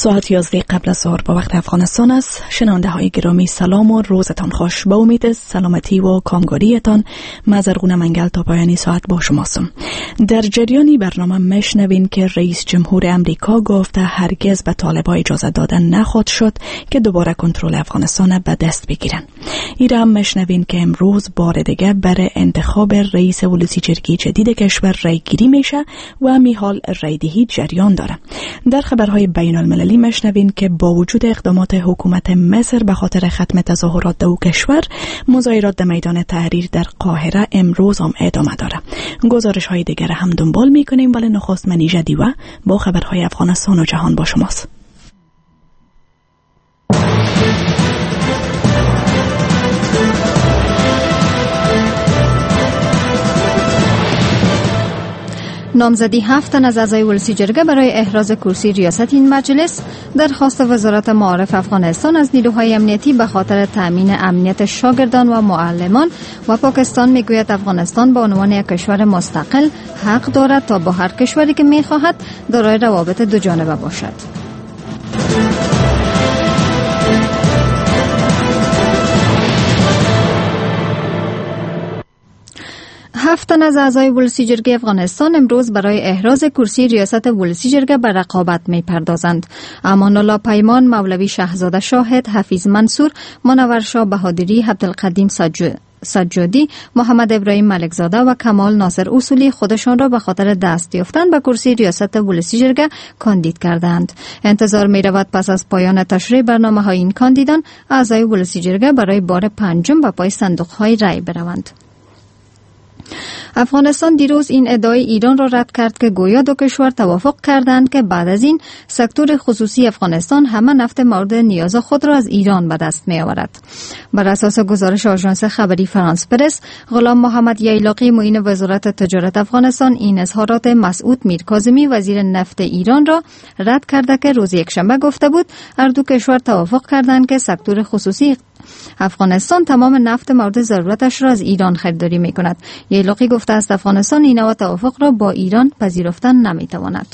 ساعت 11 قبل از ظهر با وقت افغانستان است. شنونده های گرامی سلام و روزتان خوش. با امید سلامتی و کامگاریتان مزرگون منگل تا پایانی ساعت با شماستم. در جریانی برنامه مشنوین که رئیس جمهور امریکا گفته هرگز به طالبان اجازه دادن نخواهد شد که دوباره کنترل افغانستان به دست بگیرن. ایره هم مشنوین که امروز بار دیگه برای انتخاب رئیس ولسی جرگه جدید کشور رای گیری میشه و همی حال رای دهی جریان داره. در خبرهای بین المللی مشنوین که با وجود اقدامات حکومت مصر به خاطر ختم تظاهرات در کشور، مظاهرات در میدان تحریر در قاهره امروز هم ادامه داره. گزارش های دیگر هم دنبال میکنیم، ولی نخست منیژه دیوه با خبرهای افغانستان و جهان با شماست. نامزدی 7 تن از اعضای ولسی جرگه برای احراز کرسی ریاست این مجلس. درخواست وزارت معارف افغانستان از نیروهای امنیتی به خاطر تامین امنیت شاگردان و معلمان و پاکستان میگوید افغانستان به عنوان یک کشور مستقل حق دارد تا با هر کشوری که میخواهد دارای روابط دو جانبه باشد. هفت تن از اعضای ولسی جرگه افغانستان امروز برای احراز کرسی ریاست ولسی جرگه به رقابت می پردازند. امان الله پیمان، مولوی شهزاده شاهد، حفیظ منصور، منور شاه بهادری، عبدالقدیم سجادی، محمد ابراهیم ملکزاده و کمال ناصر اصولی خودشان را به خاطر دست یافتن به کرسی ریاست ولسی جرگه کاندید کردند. انتظار می رود پس از پایان تشریح برنامه های این کاندیدان اعضای ولسی جرگه برای بار پنجم به پای صندوق های رای بروند. افغانستان دیروز این ادعای ایران را رد کرد که گویا دو کشور توافق کردند که بعد از این سکتور خصوصی افغانستان همه نفت مورد نیاز خود را از ایران به دست می آورد. بر اساس گزارش آژانس خبری فرانس پرس، غلام محمد ییلاقی معین وزارت تجارت افغانستان این اظهارات مسعود میرکاظمی وزیر نفت ایران را رد کرده که روز یکشنبه گفته بود هر دو کشور توافق کردند که سکتور خصوصی افغانستان تمام نفت مورد ضرورتش را از ایران خریداری می کند. ییلاقی گفته است افغانستان این نوع توافق را با ایران پذیرفتن نمی تواند.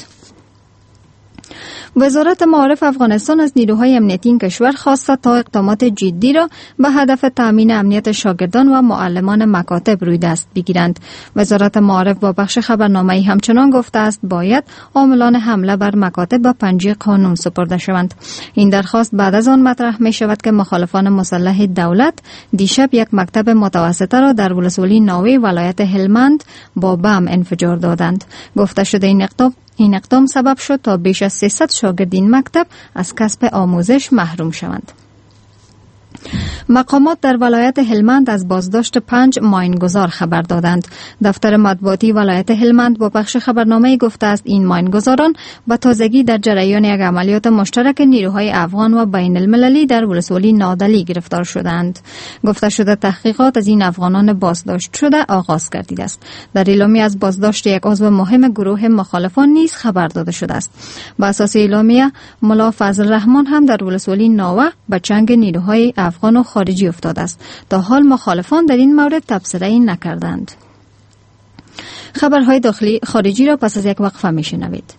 وزارت معارف افغانستان از نیروهای امنیتی این کشور خواسته تا اقدامات جدی را به هدف تامین امنیت شاگردان و معلمان مکاتب روی دست بگیرند. وزارت معارف با بخش خبرنامه‌ای همچنان گفته است باید عاملان حمله بر مکاتب به پنجه قانون سپرده شوند. این درخواست بعد از آن مطرح می شود که مخالفان مسلح دولت دیشب یک مکتب متوسطه را در ولسوالی ناوی ولایت هلمند با بم انفجار دادند. گفته شده این اقدام سبب شد تا بیش از 300 شاگرد این مکتب از کسب آموزش محروم شوند. مقامات در ولایت هلمند از بازداشت 5 ماینگذار خبر دادند. دفتر مطبوعاتی ولایت هلمند با بخش خبرنامه‌ای گفته است این ماینگذاران به تازگی در جریان یک عملیات مشترک نیروهای افغان و بین المللی در ولسوالی نادلی گرفتار شدند. گفته شده تحقیقات از این افغانان بازداشت شده آغاز گردیده است. در اعلامیه از بازداشت یک عضو مهم گروه مخالفان نیز خبر داده شده است. بر اساس اعلامیه ملا فضل رحمان هم در ولسوالی ناوه به چنگ نیروهای افغان و خارجی افتاده است. تا حال مخالفان در این مورد تبصره‌ای نکردند. خبرهای داخلی خارجی را پس از یک وقفه میشنوید.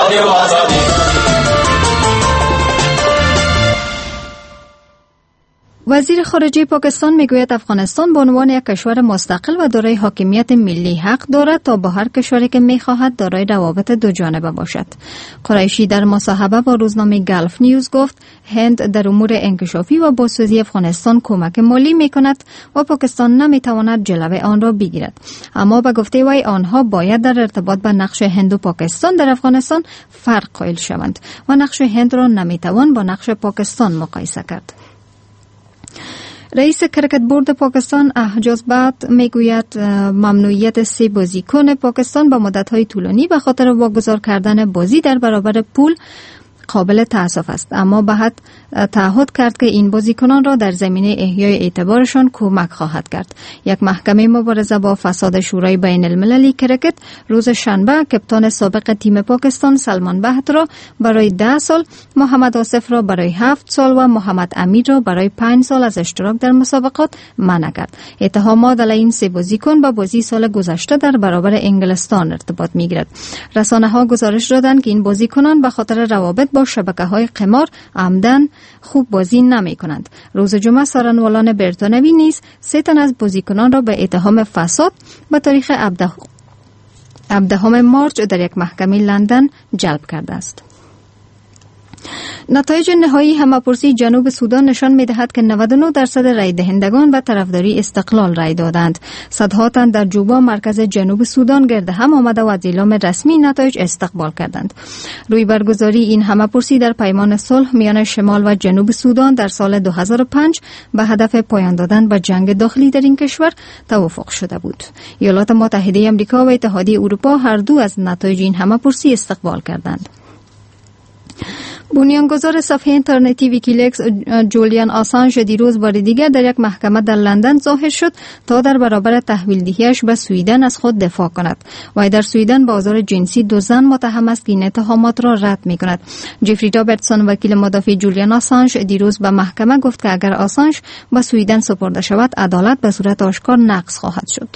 وزیر خارجه پاکستان میگوید افغانستان به عنوان یک کشور مستقل و دارای حاکمیت ملی حق دارد تا با هر کشوری که میخواهد دارای روابط دو جانبه باشد. قریشی در مصاحبه با روزنامه گلف نیوز گفت هند در امور انکشافی و بازسازی افغانستان کمک مالی میکند و پاکستان نمیتواند جلوه آن را بگیرد. اما به گفته وی آنها باید در ارتباط به نقش هند و پاکستان در افغانستان فرق قائل شوند و نقش هند را نمیتوان با نقش پاکستان مقایسه کرد. رئیس کرکت بورد پاکستان احجاز بعد میگوید ممنوعیت 3 بازیکن پاکستان با مدت‌های طولانی به خاطر واگذار کردن بازی در برابر پول قابل تأسف است، اما بعد تعهد کرد که این بازیکنان را در زمینه احیای اعتبارشان کمک خواهد کرد. یک محکمه مبارزه با فساد شورای بین المللی کرکت روز شنبه کپتان سابق تیم پاکستان سلمان بهت را برای 10 سال، محمد آصف را برای 7 سال و محمد امیر را برای 5 سال از اشتراک در مسابقات منع کرد. اتهامات علیه این 3 بازیکن با بازی سال گذشته در برابر انگلستان ارتباط می‌گیرد. رسانه‌ها گزارش دادند که این بازیکنان به خاطر روابط با شبکه‌های قمار عمدن خوب بازی نمی‌کنند. روز جمعه سارنوالان بریتانیایی نیز 3 تن از بازیکنان را به اتهام فساد به تاریخ 17 مارچ در یک محکمه لندن جلب کرده است. نتایج نهایی همه‌پرسی جنوب سودان نشان می‌دهد که 99% رای دهندگان به طرفداری استقلال رای دادند. صدها تن در جوبا مرکز جنوب سودان گرد هم آمده و از اعلام رسمی نتایج استقبال کردند. روی برگزاری این همه‌پرسی در پیمان صلح میان شمال و جنوب سودان در سال 2005 به هدف پایان دادن به جنگ داخلی در این کشور توافق شده بود. ایالات متحده آمریکا و اتحادیه اروپا هر دو از نتایج این همه‌پرسی استقبال کردند. بنیانگذار صفحه اینترنتی ویکیلیکس جولیان آسانژ دیروز بار دیگر در یک محکمه در لندن ظاهر شد تا در برابر تحویل دهیش به سویدن از خود دفاع کند. و در سویدن با آزار جنسی 2 زن متهم است که این اتهامات را رد می کند. جفری رابرتسون وکیل مدافع جولیان آسانژ دیروز به محکمه گفت که اگر آسانژ به سویدن سپرده شود عدالت به صورت آشکار نقض خواهد شد.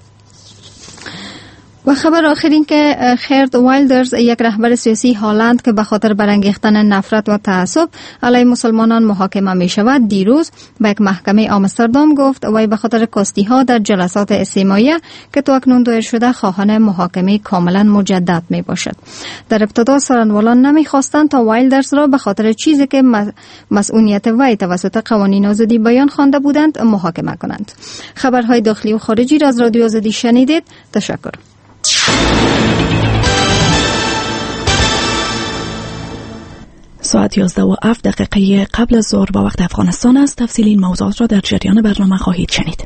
و خبر آخر این که خرد وایلدرز، یک رهبر سیاسی هالند که به خاطر برانگیختن نفرت و تعصب علیه مسلمانان محاکمه می شود، دیروز به یک محکمه آمستردام گفت وی به خاطر کاستی ها در جلسات استماعیه که تا اکنون دایر شده خواهان محاکمه کاملا مجدد می باشد. در ابتدا سارنوالان نمی خواستند تا وایلدرز را به خاطر چیزی که مسئولیت وی توسط قوانین آزادی بیان خوانده بودند محاکمه کنند. خبرهای داخلی و خارجی را از رادیو آزادی شنیدید. تشکر. ساعت 11:07 قبل از ظهر با وقت افغانستان است. تفصیل این موضوعات را در جریان برنامه خواهید شنید.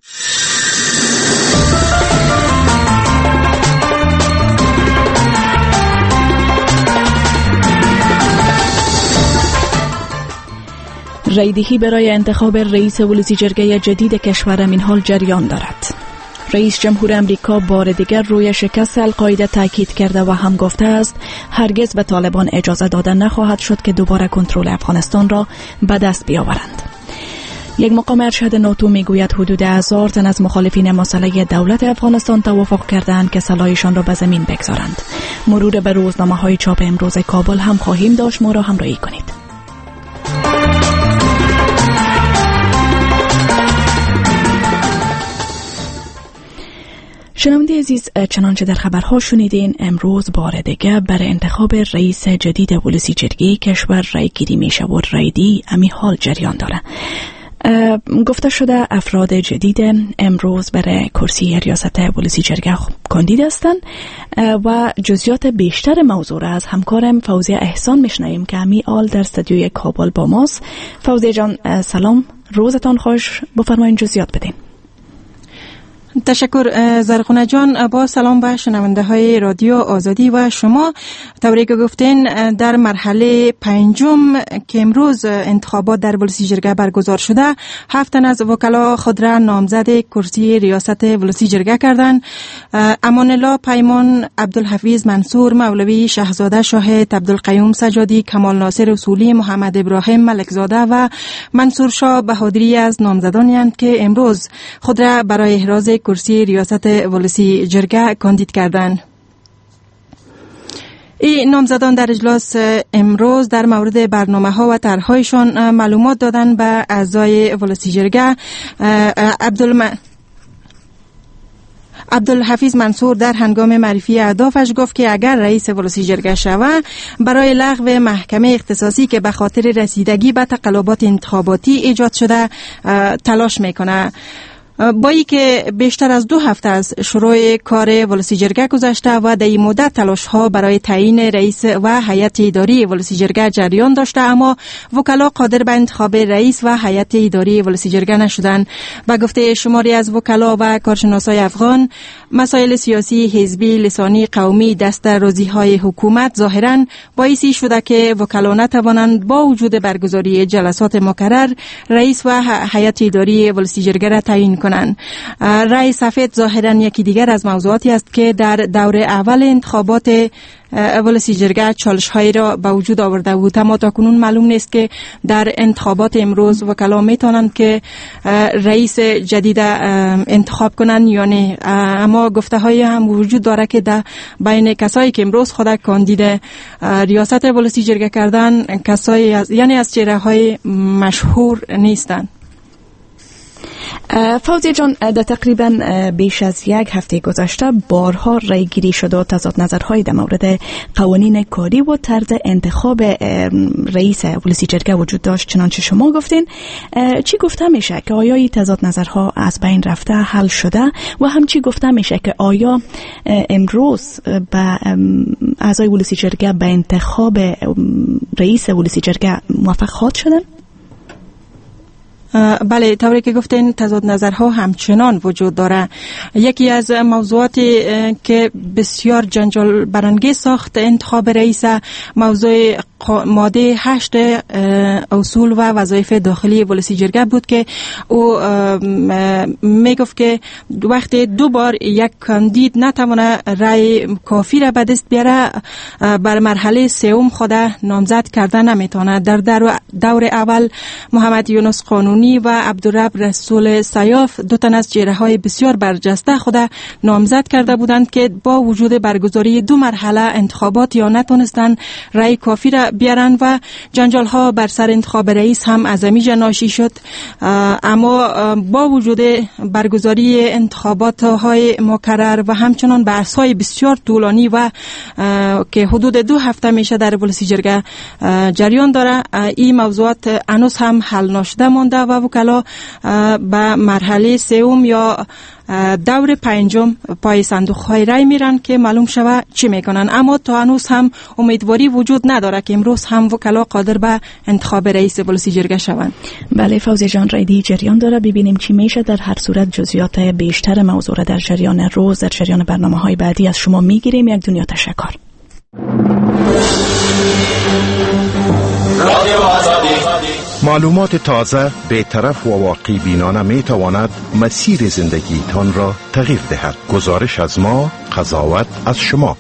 رایدهی برای انتخاب رئیس ولسی جرگه جدید کشور این حال جریان دارد. رئیس جمهور امریکا بار دیگر روی شکست القاعده تاکید کرده و هم گفته است هرگز به طالبان اجازه داده نخواهد شد که دوباره کنترل افغانستان را به دست بیاورند. یک مقام ارشد ناتو میگوید حدود 1000 تن از مخالفین مسئله دولت افغانستان توافق کردند که سلاحشان را به زمین بگذارند. مرور به روزنامه‌های چاپ امروز کابل هم خواهیم داشت. ما را همراهی کنید. شنونده عزیز، چنانچه در خبرها شنیدین، امروز بار دیگر برای انتخاب رئیس جدید ولسی جرگه کشور رای گیری میشه و رایدی امی حال جریان داره. گفته شده افراد جدید امروز برای کرسی ریاست ولسی جرگه کاندید هستند و جزئیات بیشتر موضوع را از همکارم فوزیه احسان میشنویم که امی حال در استودیوی کابل با ماست. فوزیه جان سلام، روزتان خوش، بفرمایید جزئیات بدین. تشکر زرغونه جان. با سلام به شنونده های رادیو آزادی و شما. طوری که گفتین در مرحله 5 که امروز انتخابات در ولسی جرگه برگزار شده، 7 تن از وکلا خود را نامزد کرسی ریاست ولسی جرگه کردند. امان الله پیمان، عبدالحفیظ منصور، مولوی شهزاده شاهد، عبدالقیوم سجادی، کمال ناصر اصولی، محمد ابراهیم ملکزاده و منصور شاه بهادری از نامزدانی هستند که امروز خود را برای احراز کرسی ریاست ولسی جرگه کاندید کردند. این نامزدان در اجلاس امروز در مورد برنامه‌ها و طرح‌هایشان معلومات دادند به اعضای ولسی جرگه. عبدالحفیظ منصور در هنگام معرفی اهدافش گفت که اگر رئیس ولسی جرگه شود برای لغو محکمه اختصاصی که به خاطر رسیدگی به تقلبات انتخاباتی ایجاد شده تلاش میکنه. با ای که بیشتر از 2 هفته از شروع کار ولسی جرگه گذشته و در این مدت تلاش ها برای تعیین رئیس و هیئت اداری ولسی جرگه جریان داشته، اما وکلا قادر به انتخاب رئیس و هیئت اداری ولسی جرگه نشدند. به گفته شماری از وکلا و کارشناسای افغان، مسائل سیاسی، حزبی، لسانی، قومی، دسترازی های حکومت ظاهرا باعثی شده که وکلا نتوانند با وجود برگزاری جلسات مکرر رئیس و هیئت اداری ولسی جرگه را تعیین کنند. کنند. رای سفید ظاهرا یکی دیگر از موضوعاتی است که در دور اول انتخابات ولسی جرگه چالش هایی را به وجود آورده بود، اما تا کنون معلوم نیست که در انتخابات امروز وکلا میتونند که رئیس جدید انتخاب کنند یا نه. اما گفته های هم وجود داره که در بین کسایی که امروز خود کاندید ریاست ولسی جرگه کردن کسایی از چهره های مشهور نیستند. فوزی جان، در تقریبا بیش از یک هفته گذشته بارها رای گیری شده و تضاد نظرهای در مورد قوانین کاری و طرز انتخاب رئیس ولسی جرگه وجود داشت. چنانچه شما گفتین، چی گفته میشه که آیا این تضاد نظرها از بین رفته، حل شده و هم چی گفته میشه که آیا امروز به اعضای ولسی جرگه به انتخاب رئیس ولسی جرگه موفق خواهد شدن؟ بله، طوری که گفتین تضاد نظرها همچنان وجود داره. یکی از موضوعاتی که بسیار جنجال برانگیز ساخت انتخاب رئیس موضوع ماده 8 اصول و وظایف داخلی ولسی جرگه بود که او میگفت که وقتی دو بار یک کاندید نتوانه رای کافی را به دست بیاره، بر مرحله سوم خود نامزد کردن نمیتونه. در دور اول محمد یونس قانونی و عبدالرب رسول سیاف دو تن از چهره های بسیار برجسته خود نامزد کرده بودند که با وجود برگزاری دو مرحله انتخابات یا نتونستن رای کافی را بیارن و جنجال ها بر سر انتخاب رئیس هم از همیشه ناشی شد. اما با وجود برگزاری انتخابات های مکرر و همچنان بحث های بسیار طولانی و که حدود 2 هفته میشه در ولسی جرگه جریان داره، این موضوعات هنوز هم حل نشده مانده و وکلا به مرحله سوم یا دور 5 پای صندوق های رای میرن که معلوم شوه چی میکنن. اما تا هنوز هم امیدواری وجود نداره که امروز هم وکلا قادر به انتخاب رئیس ولسی جرگه شوند. بله فوزی جان، رای جریان داره، ببینیم چی میشه. در هر صورت جزئیات بیشتر موضوع در جریان روز، در جریان برنامه‌های بعدی از شما میگیریم. یک دنیا تشکر. معلومات تازه، بی‌طرف و واقعی بینانه می تواند مسیر زندگی تان را تغییر دهد. گزارش از ما، قضاوت از شما.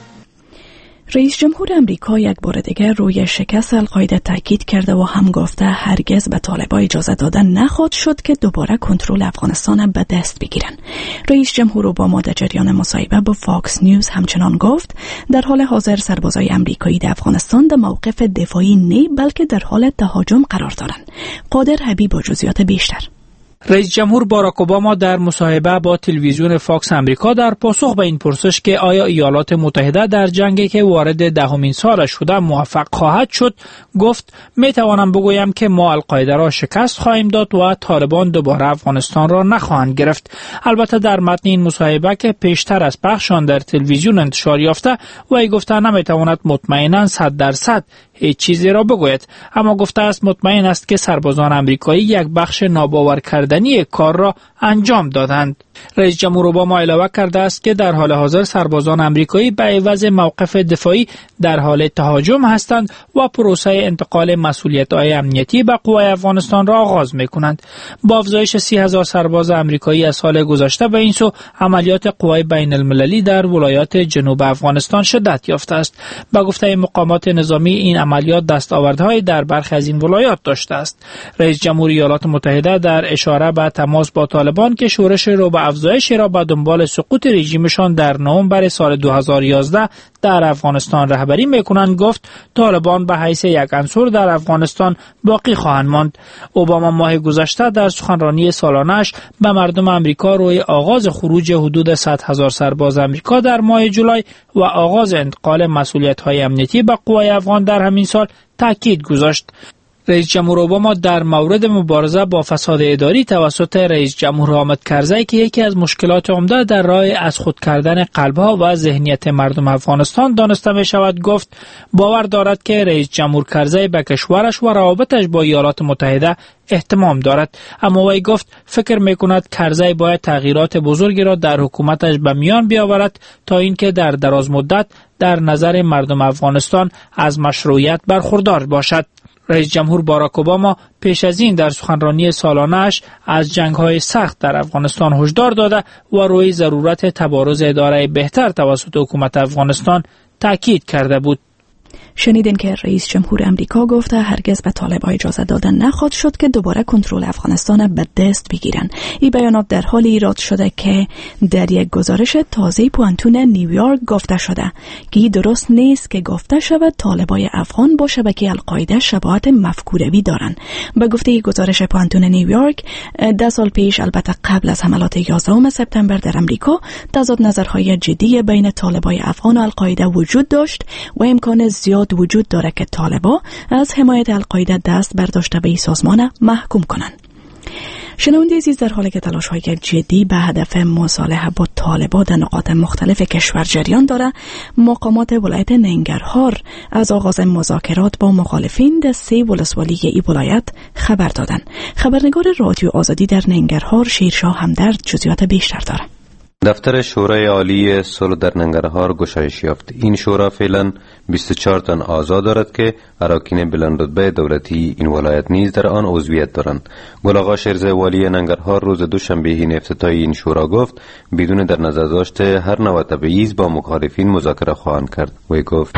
رئیس جمهور امریکا یک بار دیگر روی شکست القاعده تاکید کرده و هم گفته هرگز به طالبان اجازه دادن نخواهد شد که دوباره کنترل افغانستان به دست بگیرن. رئیس جمهور اوباما در جریان مصاحبه با فاکس نیوز همچنان گفت در حال حاضر سربازای امریکایی در افغانستان در موقف دفاعی نه بلکه در حال تهاجم قرار دارند. قادر حبیب با جزئیات بیشتر. رئیس جمهور باراک اوباما در مصاحبه با تلویزیون فاکس امریکا در پاسخ به این پرسش که آیا ایالات متحده در جنگی که وارد 10مین سالش شده موفق خواهد شد گفت میتوانم بگویم که ما القاعده را شکست خواهیم داد و طالبان دوباره افغانستان را نخواهند گرفت. البته در متن این مصاحبه که پیشتر از پخشان در تلویزیون انتشار یافته وی گفته نمیتواند مطمئنا 100% هیچ چیزی را بگوید، اما گفته است مطمئن است که سربازان امریکایی یک بخش ناباور کردنی کار را انجام دادند. رئیس جمهور اوباما علاوه کرده است که در حال حاضر سربازان امریکایی به عوض موقف دفاعی در حال تهاجم هستند و پروسه انتقال مسئولیت‌های امنیتی به قوای افغانستان را آغاز می‌کنند. با افزایش 30,000 سرباز امریکایی از سال گذشته به این سو عملیات قوای بین‌المللی در ولایات جنوب افغانستان شدت یافته است. با گفته مقامات نظامی این عملیات دستاوردهای در برخی از این ولایات داشته است. رئیس جمهور ایالات متحده در اشاره به تماس با طالبان که شورش رو به افزایشی را به دنبال سقوط رژیمشان در نوامبر سال 2011 در افغانستان رهبری میکنند گفت طالبان به حیث یک عنصر در افغانستان باقی خواهند ماند. اوباما ماه گذشته در سخنرانی سالانه‌اش به مردم امریکا روی آغاز خروج حدود 100,000 سرباز امریکا در ماه جولای و آغاز انتقال مسئولیت‌های امنیتی به قوای افغان در همین سال تاکید گذاشت. رئیس جمهور اوباما در مورد مبارزه با فساد اداری توسط رئیس جمهور حامد کرزی که یکی از مشکلات عمده در راه از خود کردن قلب‌ها و ذهنیت مردم افغانستان دانسته می شود گفت باور دارد که رئیس جمهور کرزی به کشورش و روابطش با ایالات متحده اهتمام دارد، اما وی گفت فکر میکند کرزی باید تغییرات بزرگی را در حکومتش به میان بیاورد تا اینکه در دراز مدت در نظر مردم افغانستان از مشروعیت برخوردار باشد. رئیس جمهور باراک اوباما پیش از این در سخنرانی سالانه‌اش از جنگ‌های سخت در افغانستان هشدار داده و روی ضرورت تبارز اداره بهتر توسط حکومت افغانستان تاکید کرده بود. شنیدین که رئیس جمهور امریکا گفته هرگز به طالبان اجازه دادن نخواهد شد که دوباره کنترل افغانستان به دست بگیرن. این بیانات در حال ایراد شده که در یک گزارش تازه پوانتون نیویورک گفته شده که درست نیست که گفته شود طالبان افغان با شبکه القاعده شباهت مفکوره‌ای دارند. به گفته گزارش پوانتون نیویورک 10 سال پیش، البته قبل از حملات 11 سپتامبر در امریکا، تضاد نظرهای جدی بین طالبان افغان و القاعده وجود داشت و امکان زیاد وجود داره که طالبان از حمایت القاعده دست برداشته به این سازمان محکوم کنند. شنونده عزیز، در حالی که تلاش‌های جدی به هدف مصالحه با طالبان در نقاط مختلف کشور جریان داره، مقامات ولایت ننگرهار از آغاز مذاکرات با مخالفین در 3 ولسوالی این ولایت خبر دادند. خبرنگار رادیو آزادی در ننگرهار شیرشاه همدرد جزئیات بیشتر داره. دفتر شورای عالی صلح در ننگرهار گشایش یافت. این شورا فعلا 24 تن اعضا دارد که اراکین بلندرتبه دولتی این ولایت نیز در آن عضویت دارند. گل آقا شیرزه والی ننگرهار روز دوشنبه این افتتاحیه این شورا گفت بدون در نظر داشته هر نوع تبعیض با مخالفین مذاکره خواهند کرد. وی گفت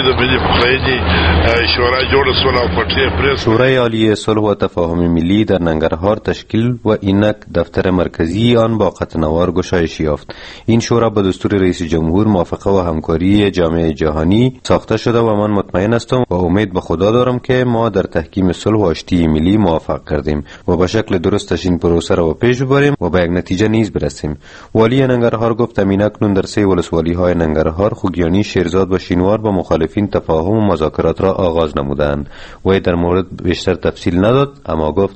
شورای عالی صلح و تفاهم ملی در ننگرهار تشکیل و اینک دفتر مرکزی آن با قطعنوار گشایش یافت. این شورا با دستور رئیس جمهور موافقه و همکاری جامعه جهانی ساخته شده و من مطمئن هستم و امید به خدا دارم که ما در تحکیم صلح و آشتی ملی موفق کردیم و به شکل درستش این پروسه را پیش ببریم و به یک نتیجه نیز برسیم. والی ننگرهار گفت اکنون در 3 ولسوالی های ننگرهار، خوگیانی، شیرزاد و شینوار با مخالفین تفاهم و مذاکرات را آغاز نمودند. وی در مورد بیشتر تفصیل نداد، اما گفت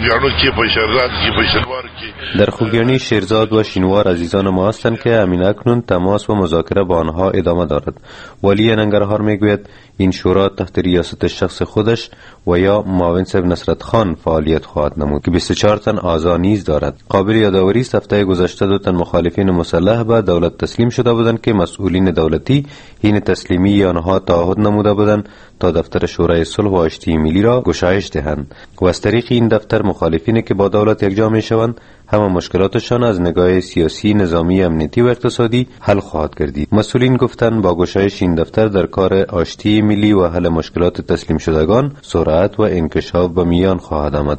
در خوگیانی، شیرزاد و شینوار عزیزان ما هستند که اکنون تماس و مذاکره با آنها ادامه دارد. والی ننگرهار میگوید این شورا تحت ریاست شخص خودش و یا معاون صاحب نصرت خان فعالیت خواهد نمود که 24 تن اعضا نیز دارد. قابل یادآوری است هفته گذشته 2 تن مخالفین مسلح به دولت تسلیم شده بودند که مسئولین دولتی حین تسلیمی آنها تعهد نموده بودند تا دفتر شورای صلح و آشتی ملی را گشایش دهند و از طریق این دفتر مخالفینی که با دولت یکجا میشوند همه مشکلاتشان از نگاه سیاسی، نظامی، امنیتی و اقتصادی حل خواهد گردید. مسئولین گفتند با گشایش این دفتر در کار آشتی ملی و حل مشکلات تسلیم شدگان سرعت و انکشاف به میان خواهد آمد.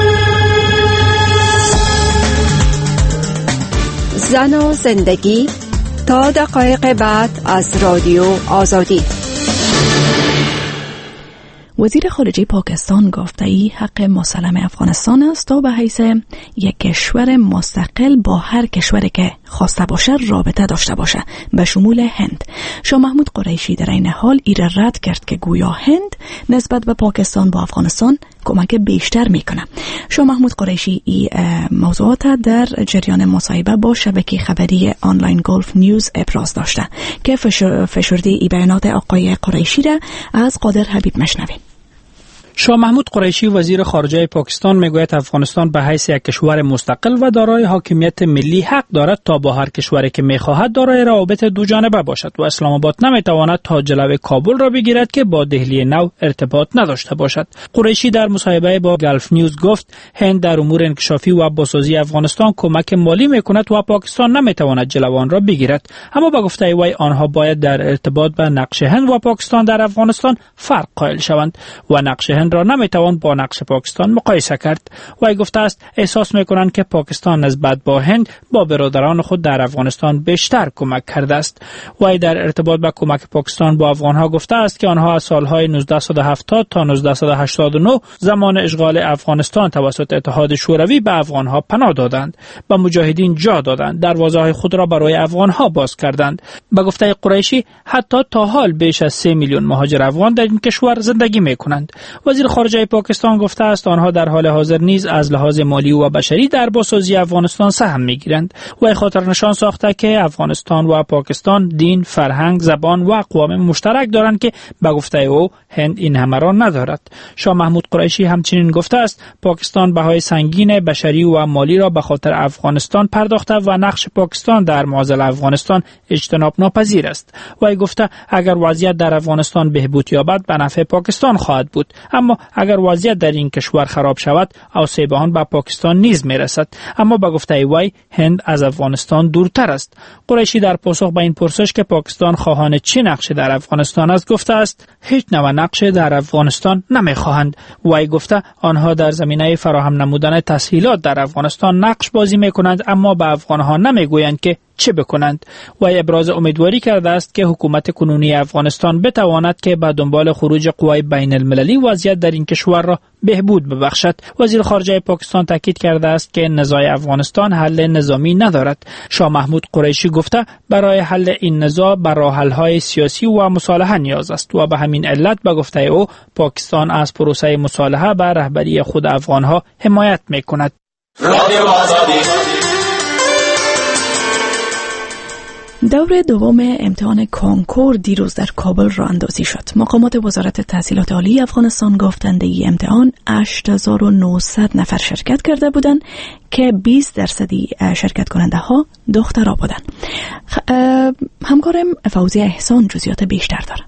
زن و زندگی تا دقایق بعد از رادیو آزادی. وزیر خارجه پاکستان گفته ای حق مسلم افغانستان است تا به حیث یک کشور مستقل با هر کشوری که خواسته باشه رابطه داشته باشه، به شمول هند. شاه محمود قریشی در این حال ایره رد کرد که گویا هند نسبت به پاکستان با افغانستان کمک بیشتر میکنه. شاه محمود قریشی این موضوعات در جریان مصاحبه با شبکه خبری آنلاین گلف نیوز ابراز داشته که فشرده ای بیانات آقای قریشی را از قادر حبیب مشنویم. شاه محمود قریشی وزیر خارجه پاکستان میگوید افغانستان به حیث یک کشور مستقل و دارای حاکمیت ملی حق دارد تا با هر کشوری که میخواهد دارای روابط دو جانبه باشد و اسلام آباد نمیتواند تا جلوی کابل را بگیرد که با دهلی نو ارتباط نداشته باشد. قریشی در مصاحبه با گلف نیوز گفت هند در امور انکشافی و بازسازی افغانستان کمک مالی میکند و پاکستان نمیتواند جلوی آن را بگیرد، اما با گفته وی آنها باید در ارتباط با نقش هند و پاکستان در افغانستان فرق قائل شوند و نقش هند را نمیتوان با نقش پاکستان مقایسه کرد. وی گفته است احساس میکنند که پاکستان نسبت با هند با برادران خود در افغانستان بیشتر کمک کرده است. وی در ارتباط با کمک پاکستان با افغانها گفته است که آنها از سالهای 1970 تا 1989 زمان اشغال افغانستان توسط اتحاد شوروی به افغانها پناه دادند، به مجاهدین جا دادند، دروازه‌های خود را برای افغانها باز کردند. به گفته قریشی حتی تا حال بیش از 3 میلیون مهاجر افغان در این کشور زندگی میکنند. وزیر خارجه پاکستان گفته است آنها در حال حاضر نیز از لحاظ مالی و بشری در بازسازی افغانستان سهم میگیرند. و خاطر نشان ساخته که افغانستان و پاکستان دین، فرهنگ، زبان و اقوام مشترک دارند که به گفته او هند این همه را ندارد. شاه محمود قریشی همچنین گفته است پاکستان بهای سنگین بشری و مالی را به خاطر افغانستان پرداخته و نقش پاکستان در معضل افغانستان اجتناب ناپذیر است. و گفته اگر وضعیت در افغانستان بهبود یابد به نفع پاکستان خواهد بود، اما اما اگر وضعیت در این کشور خراب شود آسیب آن به پاکستان نیز میرسد. اما به گفته وی هند از افغانستان دورتر است. قریشی در پاسخ به این پرسش که پاکستان خواهان چه نقشی در افغانستان است گفته است هیچ نوع نقشی در افغانستان نمیخواهند. وی گفته آنها در زمینه فراهم نمودن تسهیلات در افغانستان نقش بازی میکنند اما به افغانها نمیگویند که چه بکنند. وی ابراز امیدواری کرده است که حکومت کنونی افغانستان بتواند که به دنبال خروج قوای بین المللی وضعیت در این کشور را بهبود ببخشد. وزیر خارجه پاکستان تاکید کرده است که نزاع افغانستان حل نظامی ندارد. شاه محمود قریشی گفته برای حل این نزاع بر راه‌حل‌های سیاسی و مصالحه نیاز است و به همین علت به گفته او پاکستان از پروسه مصالحه به رهبری خود افغانها حمایت می‌کند. دور دوم امتحان کانکور دیروز در کابل راه اندازی شد. مقامات وزارت تحصیلات عالی افغانستان گفتند این امتحان 8900 نفر شرکت کرده بودند که 20% شرکت کننده ها دخترها بودند. همکارم فوزی احسان جزئیات بیشتر داره.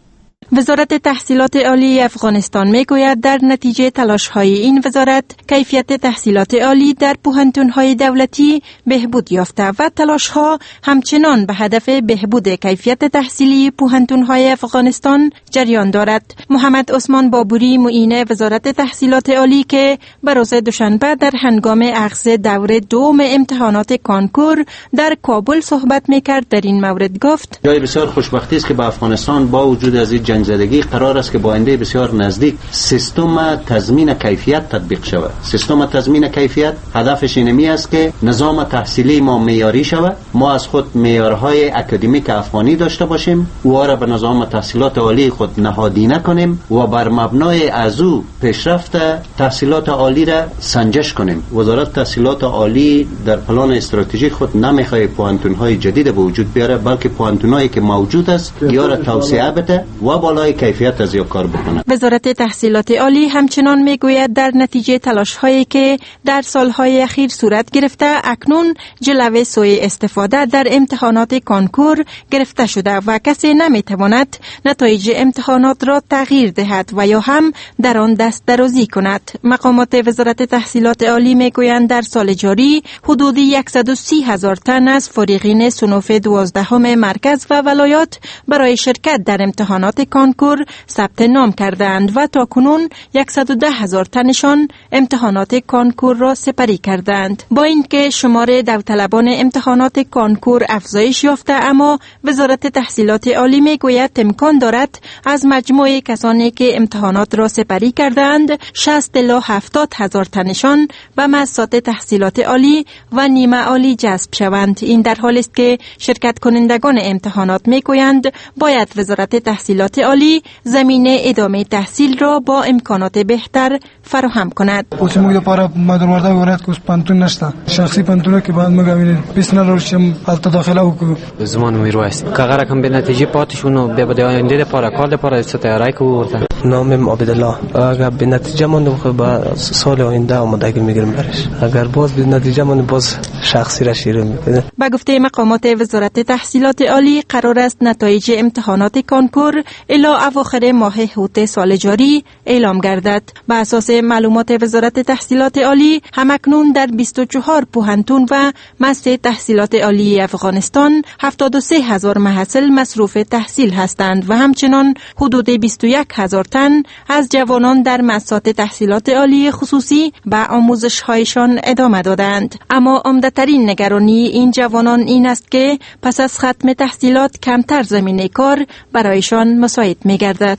وزارت تحصیلات عالی افغانستان میگوید در نتیجه تلاش‌های این وزارت کیفیت تحصیلات عالی در پوهنتون‌های دولتی بهبود یافته و تلاش‌ها همچنان به هدف بهبود کیفیت تحصیلی پوهنتون‌های افغانستان جریان دارد. محمد عثمان بابوری معین وزارت تحصیلات عالی که به روز دوشنبه در هنگام اخذ دور دوم امتحانات کانکور در کابل صحبت می‌کرد در این مورد گفت: جای بسیار خوشبختی است که با افغانستان با وجود از این زدگی قرار است که با آینده بسیار نزدیک سیستم تضمین کیفیت تطبیق شود. سیستم تضمین کیفیت هدفش اینمی است که نظام تحصیلی ما معیاری شود. ما از خود معیارهای اکادمیک افغانی داشته باشیم و آن را به نظام تحصیلات عالی خود نهادی نکنیم و بر مبنای از او پیشرفت تحصیلات عالی را سنجش کنیم. وزارت تحصیلات عالی در پلان استراتژیک خود نمیخواد پوهنتون‌های جدید به وجود بیاره، بلکه پوهنتون‌هایی که موجود است یا را توسعه بده و بالای کیفیت از کار بکنه. وزارت تحصیلات عالی همچنان میگوید در نتیجه تلاش‌هایی که در سالهای اخیر صورت گرفته اکنون جلوه سوء استفاده در امتحانات کانکور گرفته شده و کسی نمیتواند نتایج امتحانات را تغییر دهد و یا هم در آن دست درازی کند. مقامات وزارت تحصیلات عالی میگویند در سال جاری حدود 130,000 تن از فارغین صنوف 12 مرکز و ولایات برای شرکت در امتحانات کانکور ثبت نام کردند و تاکنون 110,000 تنشان امتحانات کانکور را سپری کردند. با اینکه شمار داوطلبان امتحانات کانکور افزایش یافته، اما وزارت تحصیلات عالی میگوید امکان دارد از مجموع کسانی که امتحانات را سپری کردند 60 الی 70,000 تنشان به مؤسسات تحصیلات عالی و نیمه عالی جذب شوند. این در حالی است که شرکت کنندگان امتحانات میگویند باید وزارت تحصیلات عالی زمینه ادامه تحصیل را با امکانات بهتر فراهم کند. موږ لپاره مدرورده ولایت کې پانتون نشته. شخصي پانتونه کې باید موږ پیسنل ورشم البته داخله وکړو. زمان میرویس کاغه رقم به نتیجه پاتشونو به بده آینده لپاره کار لپاره تیاری کوردن. نامم عبدالله. اگر به نتیجه مونده با سال آینده آمادگی میگیرم برش. اگر باز به نتیجه مونده باز شخصی را شروع میکنه. با گفته مقامات وزارت تحصیلات عالی قرار است نتایج امتحانات کانکور الی اواخر ماه حوت سال جاری اعلام گردد. بر اساس معلومات وزارت تحصیلات عالی همکنون در 24 پوهنتون و مؤسسه تحصیلات عالی افغانستان 73,000 محصل مصروف تحصیل هستند و همچنان حدود 21,000 تن از جوانان در مؤسسات تحصیلات عالی خصوصی به آموزش‌هایشان ادامه دادند. اما عمده‌ترین نگرانی این جوانان این است که پس از ختم تحصیلات کمتر زمینه کار برایشان مساعد می‌گردد.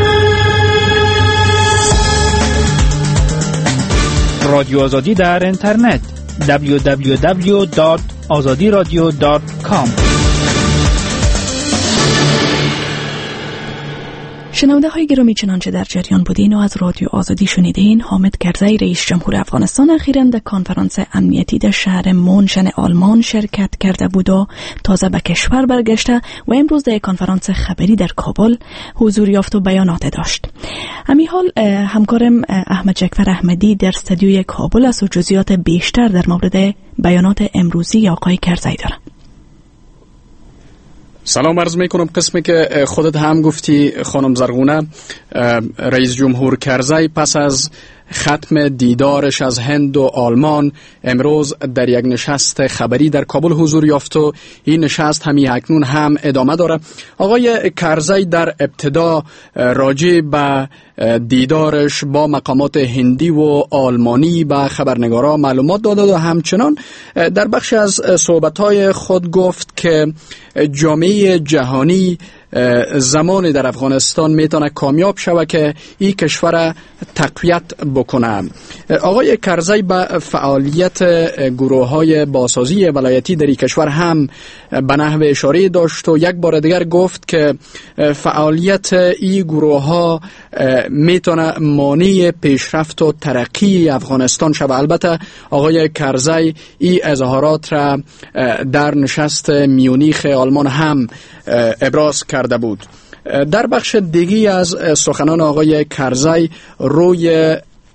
رادیو آزادی در اینترنت www.azadiradio.com. شنونده های گرامی، چنانچه در جریان بودین و از رادیو آزادی شنیدین، حامد کرزی رئیس جمهور افغانستان اخیراً در کنفرانس امنیتی در شهر مونشن آلمان شرکت کرده بود و تازه به کشور برگشته و امروز در کنفرانس خبری در کابل حضور یافت و بیانات داشت. همین حال همکارم احمد جعفر احمدی در استودیوی کابل است و جزئیات بیشتر در مورد بیانات امروزی آقای کرزی دارد. سلام عرض میکنم. قسمی که خودت هم گفتی خانم زرغونه، رئیس جمهور کرزی پس از ختم دیدارش از هند و آلمان امروز در یک نشست خبری در کابل حضور یافت و این نشست همی اکنون هم ادامه داره. آقای کرزی در ابتدا راجع به دیدارش با مقامات هندی و آلمانی به خبرنگارا معلومات داد و همچنان در بخش از صحبت‌های خود گفت که جامعه جهانی زمانی در افغانستان میتونه کامیاب شود که این کشور تقویت بکنه. آقای کرزی به فعالیت گروه‌های بازسازی ولایتی در این کشور هم به نحو اشاره داشت و یک بار دیگر گفت که فعالیت این گروه‌ها میتونه مانع پیشرفت و ترقی افغانستان شود. البته آقای کرزی این اظهارات را در نشست میونیخ آلمان هم ابراز کرده بود. در بخش دیگی از سخنان آقای کرزی روی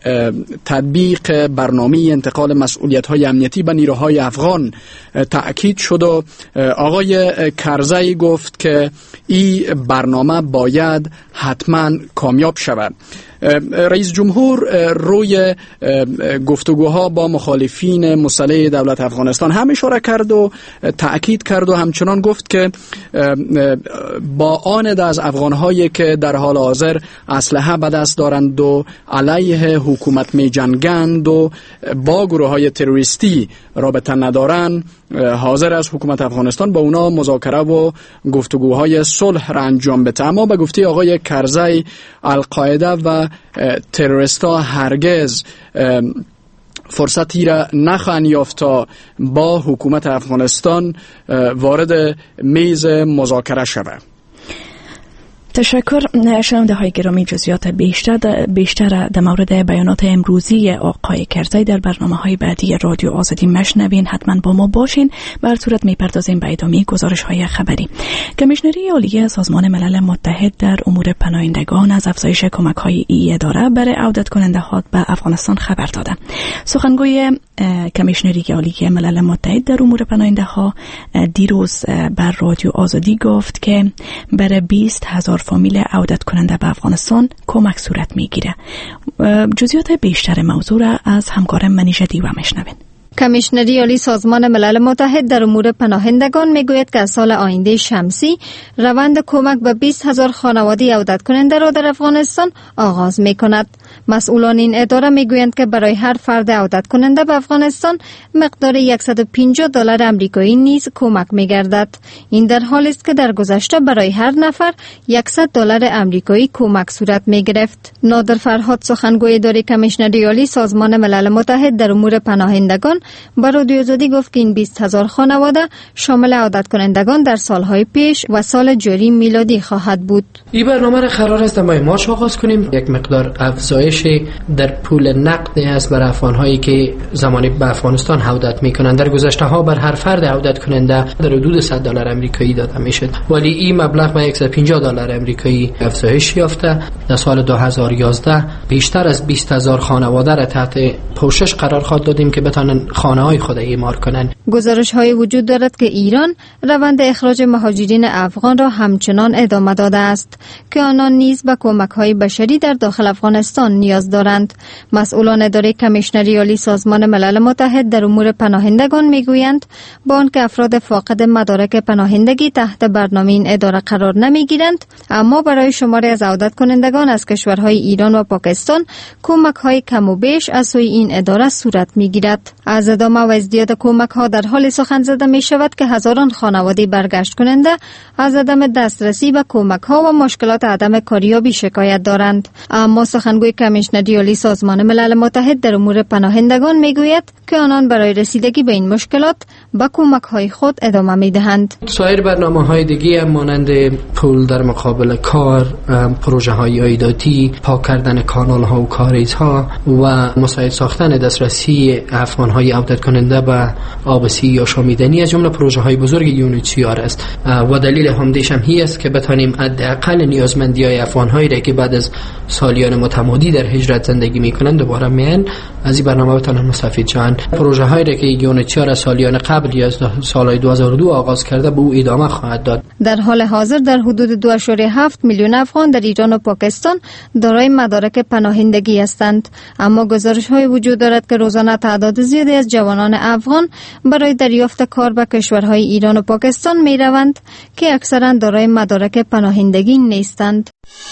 تطبیق برنامه انتقال مسئولیت‌های امنیتی به نیروهای افغان تأکید شد و آقای کرزی گفت که این برنامه باید حتما کامیاب شود. رئیس جمهور روی گفتگوها با مخالفین مسلح دولت افغانستان هم اشاره کرد و تأکید کرد و همچنان گفت که با آن از افغانهایی که در حال حاضر اسلحه به دست دارند و علیه حکومت می جنگند و با گروه های تروریستی رابطه ندارند، حاضر از حکومت افغانستان با اونا مذاکره و گفتگوهای صلح را انجام بده. اما به گفته آقای کرزی القاعده و تروریستا هرگز فرصتی را نخواهند یافت تا با حکومت افغانستان وارد میز مذاکره شود. تشکر. شنونده های گرامی، جزئیات بیشتر در مورد بیانات امروزی آقای کرزی در برنامه های بعدی رادیو آزادی مشنوین. حتما با ما باشین. بر صورت میپردازیم به ادامه گزارش های خبری. کمیشنری عالی سازمان ملل متحد در امور پناهندگان از افزایش کمک های این اداره برای عودت کننده ها به افغانستان خبر داده. سخنگوی کمیشنری عالی ملل متحد در امور پناهنده ها دیروز بر رادیو آزادی گفت که برای 20,000 فامیل عودت کننده به افغانستان کمک صورت میگیره. جزئیات بیشتر موضوع را از همکارم منیژه دیوه میشنوین. کمیشنری عالی سازمان ملل متحد در امور پناهندگان میگوید که از سال آینده شمسی روند کمک به 20,000 خانواده عودت کننده را در افغانستان آغاز میکند. مسئولان این اداره میگویند که برای هر فرد عودت کننده به افغانستان مقدار $150 آمریکایی نیز کمک میگردد. این در حالی است که در گذشته برای هر نفر $100 آمریکایی کمک صورت میگرفت. نادر فرهاد، سخنگوی اداره کمیشنری عالی سازمان ملل متحد در امور پناهندگان، با رادیو آزادی گفت که این 20,000 خانواده شامل عودت کنندگان در سالهای پیش و سال جاری میلادی خواهد بود. این برنامه را قرار است در ماه مارس آغاز کنیم. یک مقدار افزایش در پول نقدی است برای افغان‌هایی که زمانی به افغانستان عودت می‌کنند. در گذشته ها بر هر فرد عودت کننده در حدود $100 آمریکایی داده می‌شد، ولی این مبلغ به $150 آمریکایی افزایش یافته. در سال 2011 بیشتر از 20,000 خانواده را تحت پوشش قرار خواهد دادیم که بتوانند خانه‌های خود اعمار کنند. گزارش‌های وجود دارد که ایران روند اخراج مهاجرین افغان را همچنان ادامه داده است که آنان نیز به کمک‌های بشری در داخل افغانستان نیاز دارند. مسئولان اداره کمیشنری عالی سازمان ملل متحد در امور پناهندگان میگویند با آنکه افراد فاقد مدارک پناهندگی تحت برنامه این اداره قرار نمیگیرند، اما برای شماری از عودت کنندگان از کشورهای ایران و پاکستان کمک‌های کم و بیش از سوی این اداره صورت میگیرد. از ادامه و ازدیاد کمک‌ها در حال سخن زده می شود که هزاران خانواده برگشت کننده از عدم دسترسی به کمک‌ها و مشکلات عدم کاریابی شکایت دارند. اما سخنگوی کمیشنری عالی سازمان ملل متحد در امور پناهندگان میگوید که آنان برای رسیدگی به این مشکلات به کمک‌های خود ادامه می‌دهند. سایر برنامه‌های دیگه هم مانند پول در مقابل کار، پروژه‌های عایداتی، پاک کردن کانال‌ها و کاریزها و مساعد ساختن دسترسی افغان‌های عودت کننده به آبسی یا شامیدنی از جمله پروژه‌های بزرگ UNHCR است و دلیل همدیش هم هی است که بتانیم حداقل نیازمندی‌های افغان‌هایی را که بعد از سالیان متمادی در هجرت زندگی می‌کنند دوباره میان از این برنامه بتانن مستفید شوند. پروژه‌هایی را که UNHCR سالیان قبل قبل یا از سال 2002 آغاز کرده به او ادامه خواهد داد. در حال حاضر در حدود 2.7 میلیون افغان در ایران و پاکستان دارای مدارک پناهندگی هستند، اما گزارش‌های وجود دارد که روزانه تعداد زیادی از جوانان افغان برای دریافت کار به کشورهای ایران و پاکستان می‌روند که اکثراً دارای مدارک پناهندگی نیستند.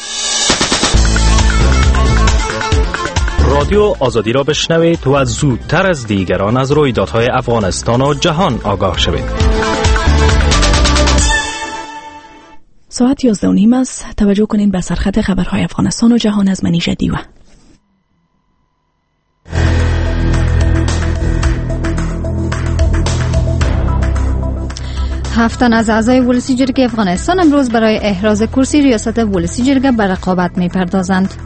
رادیو آزادی را بشنوید و زودتر از دیگران از رویدادهای افغانستان و جهان آگاه شوید. ساعت 11:30 است. توجه کنین به سرخط خبرهای افغانستان و جهان از منیژه دیوه. 7 تن از اعضای ولسی جرگه افغانستان امروز برای احراز کرسی ریاست ولسی جرگه به رقابت می‌پردازند.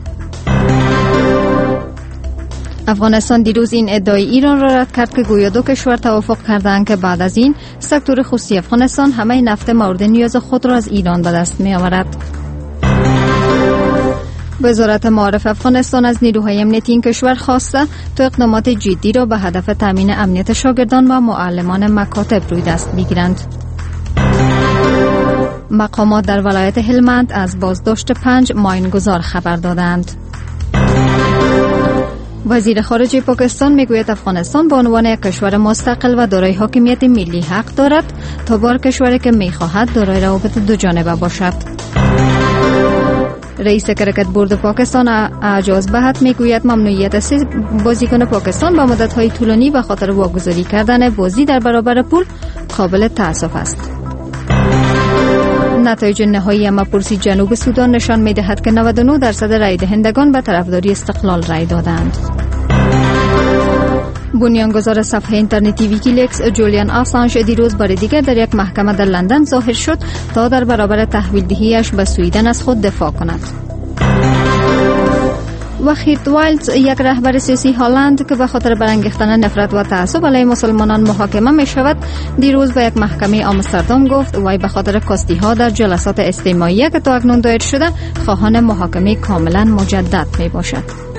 افغانستان دیروز این ادعای ایران را رد کرد که گویا دو کشور توافق کردند که بعد از این سکتور خصوصی افغانستان همه نفت مورد نیاز خود را از ایران به دست می‌آورد. وزارت معارف افغانستان از نیروهای امنیتی این کشور خواسته تا اقدامات جدی را به هدف تامین امنیت شاگردان و معلمان مکاتب روی دست بگیرند. مقامات در ولایت هلمند از بازداشت 5 ماینگذار خبر دادند. وزیر خارجه پاکستان میگوید افغانستان به عنوان یک کشور مستقل و دارای حاکمیت ملی حق دارد تا بار کشوری که میخواهد دارای روابط دو جانبه باشد. رئیس کرکت بورد پاکستان اعجاز بهت میگوید ممنوعیت 3 بازیکن پاکستان با مدت‌های طولانی به خاطر واگذاری کردن بازی در برابر پول قابل تأسف است. نتایج نهایی اماپرسی جنوب سودان نشان می‌دهد که 99% رای دهندگان به طرفداری استقلال رای دادند. بنیانگذار صفحه اینترنتی ویکیلیکس جولیان آسانژ دیروز بار دیگر در یک محکمه در لندن ظاهر شد تا در برابر تحویل دهیش به سویدن از خود دفاع کند. و خیت وایلدز، یک رهبر سیاسی هلند که به خاطر برانگیختن نفرت و تعصب علیه مسلمانان محاکمه می شود، دیروز به یک محکمه آمستردام گفت وی به خاطر کاستی ها در جلسات استماعیه که تا اکنون دایر شده خواهان محاکمه کاملا مجدد می باشد.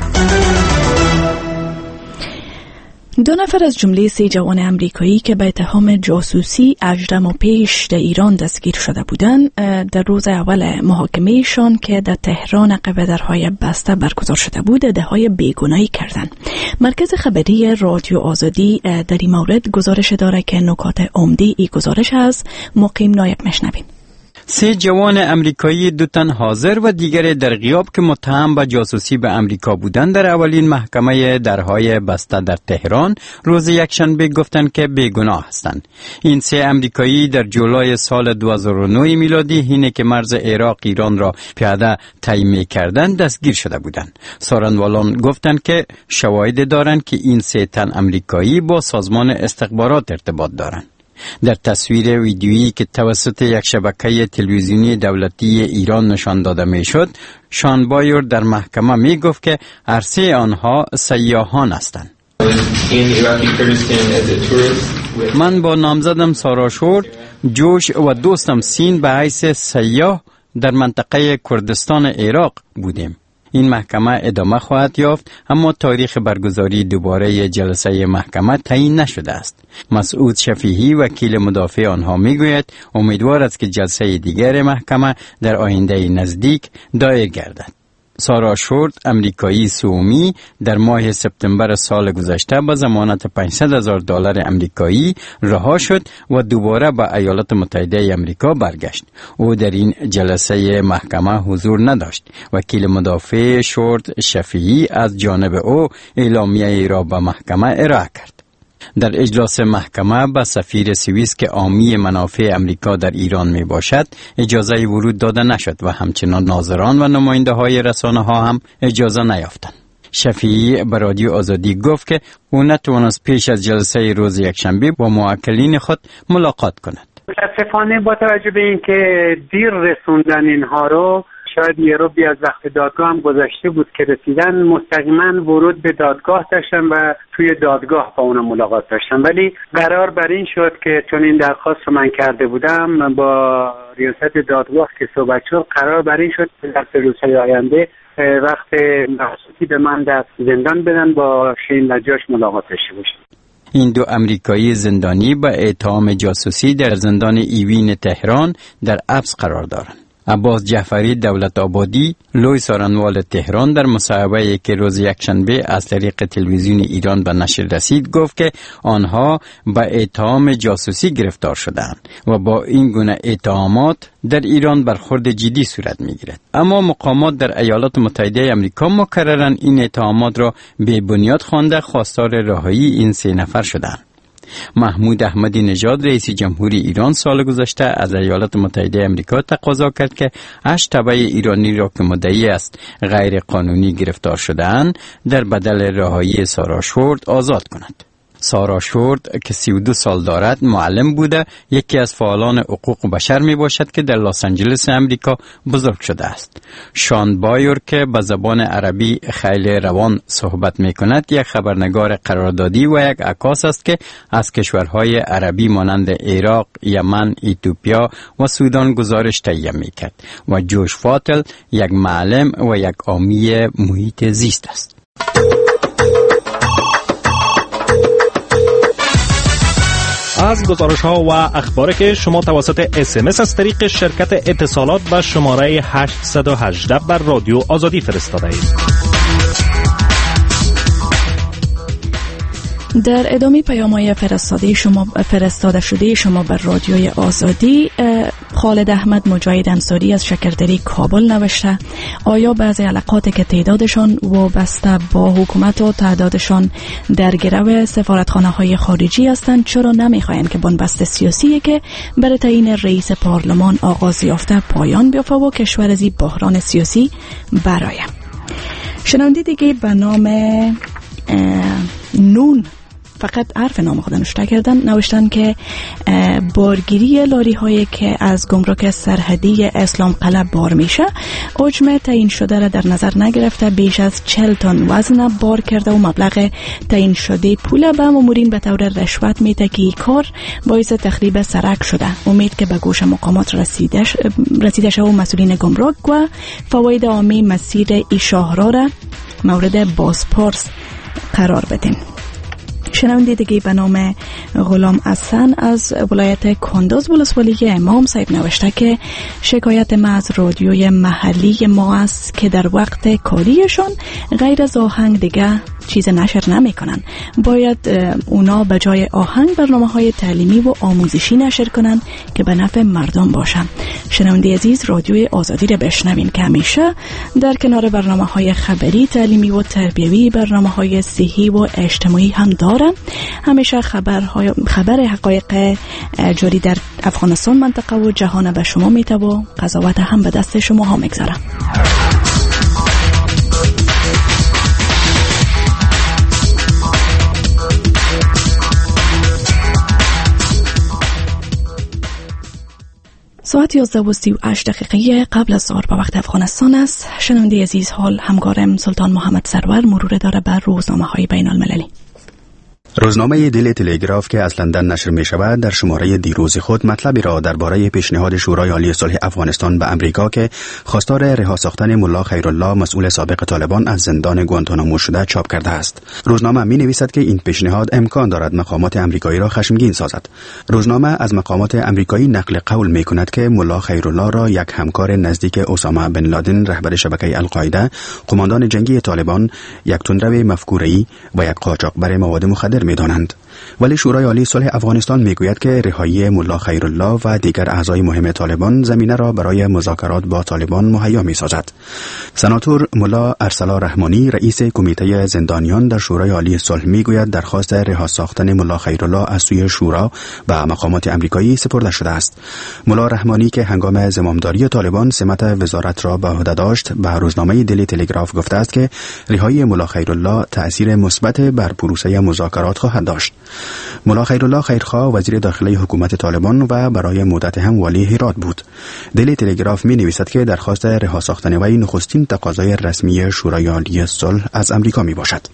2 نفر از جمله 3 جوان امریکایی که به اتهام جاسوسی 18 ماه پیش در ایران دستگیر شده بودند، در روز اول محاکمهشان که در تهران عقب درهای بسته برگزار شده بود ادعای بیگناهی کردند. مرکز خبری رادیو آزادی در این مورد گزارش داره که نکات عمده این گزارش از مقیم نایب مشنوین. 3 جوان امریکایی 2 تن حاضر و دیگر در غیاب که متهم به جاسوسی به امریکا بودند در اولین محکمه درهای بسته در تهران روز یکشنبه گفتند که بیگناه هستند. این 3 امریکایی در جولای سال 2009 میلادی حینی که مرز عراق ایران را پیاده طی می‌کردند دستگیر شده بودند. سارنوالان گفتند که شواهد دارند که این 3 تن امریکایی با سازمان استخبارات ارتباط دارند. در تصویر ویدیویی که توسط یک شبکه تلویزیونی دولتی ایران نشان داده میشد، شان بایر در محکمه می گفت که هر 3 آنها سیاحان هستند. من با نامزدم سارا شورت، جوش و دوستم سین به حیث سیاح در منطقه کردستان عراق بودیم. این محکمه ادامه خواهد یافت، اما تاریخ برگزاری دوباره جلسه محکمه تعیین نشده است. مسعود شفیعی وکیل مدافع آنها میگوید امیدوار است که جلسه دیگر محکمه در آینده نزدیک دایر گردد. سارا شورت، امریکایی سومی، در ماه سپتامبر سال گذشته با ضمانت $500,000 امریکایی رها شد و دوباره به ایالات متحده امریکا برگشت. او در این جلسه محکمه حضور نداشت. وکیل مدافع شورت شفیعی از جانب او اعلامیه را به محکمه ارائه کرد. در اجلاس محکمه به سفیر سوئیس که حامی منافع امریکا در ایران می باشد اجازه ورود داده نشد و همچنان ناظران و نماینده های رسانه ها هم اجازه نیافتند. شفیعی به رادیو آزادی گفت که او نتوانست پیش از جلسه روز یکشنبه با موکلین خود ملاقات کند. متاسفانه با توجه به اینکه دیر رسوندن اینها رو، شاید یه رو از وقت دادگاه هم گذشته بود که رسیدن، مستقیما ورود به دادگاه داشتن و توی دادگاه با اونا ملاقات داشتن. ولی قرار بر این شد که چون این درخواست رو من کرده بودم با ریاست دادگاه که صحبت شد، قرار بر این شد که در 3 روزهای آینده وقت مخصوصی به من در زندان بدن با شین لجاش ملاقات داشته باشم. این دو امریکایی زندانی به اتهام جاسوسی در زندان ایوین تهران در حبس قرار دارند. عباس جعفری دولت آبادی لوی سارنوال تهران در مصاحبه‌ای که روز یکشنبه از طریق تلویزیون ایران به نشر رسید گفت که آنها به اتهام جاسوسی گرفتار شدند و با این گونه اتهامات در ایران برخورد جدی صورت می‌گیرد. اما مقامات در ایالات متحده آمریکا مکرراً این اتهامات را بی بنیاد خوانده خواستار رهایی این 3 نفر شدند. محمود احمدی نژاد رئیس جمهوری ایران سال گذشته از ایالات متحده آمریکا تقاضا کرد که 8 تبع ایرانی را که مدعی است غیر قانونی گرفتار شده‌اند در بدل رهایی سارا شورد آزاد کند. سارا شورد که 32 سال دارد معلم بوده، یکی از فعالان حقوق بشر می باشد که در لس آنجلس امریکا بزرگ شده است. شان بایر که به زبان عربی خیلی روان صحبت می کند یک خبرنگار قراردادی و یک عکاس است که از کشورهای عربی مانند عراق، یمن، ایتوپیا و سودان گزارش تهیه می کرد و جوش فاتل یک معلم و یک حامی محیط زیست است. از گزارش ها و اخباری که شما توسط SMS از طریق شرکت اتصالات به شماره 818 بر رادیو آزادی فرستاده اید. در ادامه پیام‌های فرستاده شده شما بر رادیوی آزادی، خالد احمد مجاهد انصاری از شکردری کابل نوشته: آیا بعضی علاقاتی که تعدادشان وابسته با حکومت و تعدادشان در گرو سفارتخانه‌های خارجی هستند چرا نمی‌خواهند که بنبست سیاسی که برای تعیین رئیس پارلمان آغاز یافته پایان بیافته و کشور از بحران سیاسی برآید؟ شنونده دیگه به نام نون، فقط حرف نام خود نوشتن که بارگیری لاری هایی که از گمرک سرحدی اسلام قلعه بار میشه حجم تعیین شده را در نظر نگرفته بیش از 40 تن وزن بار کرده و مبلغ تعیین شده پول به مامورین به طور رشوت میده که این کار باعث تخریب سرک شده. امید که به گوش مقامات رسیده شده و مسئولین گمرک و فواید عامی مسیر ای شاهرا را مورد بازپرس قرار بدین. شنونده دیگه به نام غلام حسن از ولایت کندوز ولسوالی امام صاحب نوشته که شکایت ما از رادیوی محلی ما است که در وقت کاریشان غیر از آهنگ دیگه چیز نشر نمی کنن. باید اونا به جای آهنگ برنامه‌های تعلیمی و آموزشی نشر کنن که به نفع مردم باشن. شنونده عزیز، رادیوی آزادی را بشنوین که همیشه در کنار برنامه‌های خبری، تعلیمی و تربیوی برنامه‌های صحی و اجتماعی هم دارن. همیشه خبر حقایق جاری در افغانستان، منطقه و جهان به شما میته و قضاوت هم به دست شما ها میگذارن. ساعت 11:38 قبل از ظهر به وقت افغانستان است. شنونده عزیز، حال همکارم سلطان محمد سرور مرور داره بر روزنامه‌های بین‌المللی. روزنامه دلی تلگراف که از لندن نشر می شود در شماره دیروز خود مطلبی را درباره پیشنهاد شورای عالی صلح افغانستان به امریکا که خواستار رها ساختن ملا خیرالله مسئول سابق طالبان از زندان گوانتانامو شده چاپ کرده است. روزنامه می نویسد که این پیشنهاد امکان دارد مقامات امریکایی را خشمگین سازد. روزنامه از مقامات امریکایی نقل قول می کند که ملا خیرالله را یک همکار نزدیک اسامه بن لادن رهبر شبکه القاعده، قماندان جنگی طالبان، یک تندرو مفکوره‌ای و یک قاچاقبر مواد مخدر می‌دانند. ولی شورای عالی صلح افغانستان میگوید که رهایی ملا خیرالله و دیگر اعضای مهم طالبان زمینه را برای مذاکرات با طالبان مهیا می‌سازد. سناتور ملا ارسلا رحمانی رئیس کمیته زندانیان در شورای عالی صلح میگوید درخواست رها ساختن ملا خیرالله از سوی شورا به مقامات امریکایی سپرده شده است. ملا رحمانی که هنگام زمامداری طالبان سمت وزارت را به عهده داشت به روزنامه دلی تلگراف گفته است که رهایی ملا خیرالله تأثیر مثبت بر پروسه مذاکرات خواهد داشت. ملا خیرالله خیرخواه وزیر داخلی حکومت طالبان و برای مدت هم والی هرات بود. دلی تلگراف می نویسد که درخواست رها ساختن وی نخستین تقاضای رسمی شورای عالی صلح از امریکا می باشد.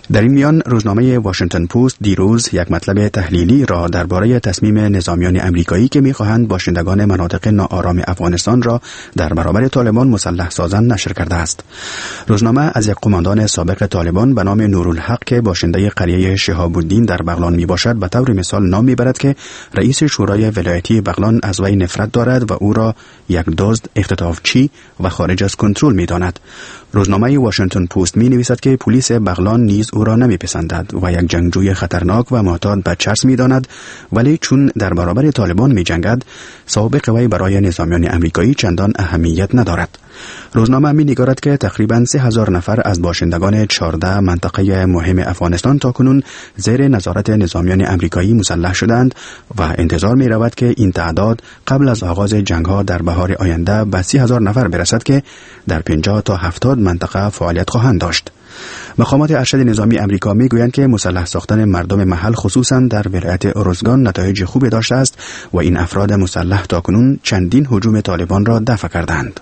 در این میان روزنامه واشنگتن پست دیروز یک مطلب تحلیلی را درباره تصمیم نظامیان امریکایی که می‌خواهند باشندگان مناطق ناآرام افغانستان را در برابر طالبان مسلح سازند نشر کرده است. روزنامه از یک قماندان سابق طالبان به نام نورالحق که باشنده قریه شهاب الدین در بغلان میباشد به طور مثال نام میبرد که رئیس شورای ولایتی بغلان از وی نفرت دارد و او را یک دزد، اختطافچی و خارج از کنترل می‌داند. روزنامه واشنگتن پست می نویسد که پلیس بغلان نیز او را نمی پسندد و یک جنگجوی خطرناک و معتاد به چرس می داند، ولی چون در برابر طالبان می جنگد سابق وی برای نظامیان امریکایی چندان اهمیت ندارد. روزنامه می نگارد که تقریباً 3000 نفر از باشندگان 14 منطقه مهم افغانستان تاکنون زیر نظارت نظامیان امریکایی مسلح شدند و انتظار می رود که این تعداد قبل از آغاز جنگ ها در بهار آینده به 30,000 نفر برسد که در 50 تا 70 منطقه فعالیت خواهند داشت. مقامات ارشد نظامی امریکا می گویند که مسلح ساختن مردم محل خصوصا در ولایت اروزگان نتایج خوبی داشته است و این افراد مسلح تاکنون چندین هجوم طالبان را دفع کردند.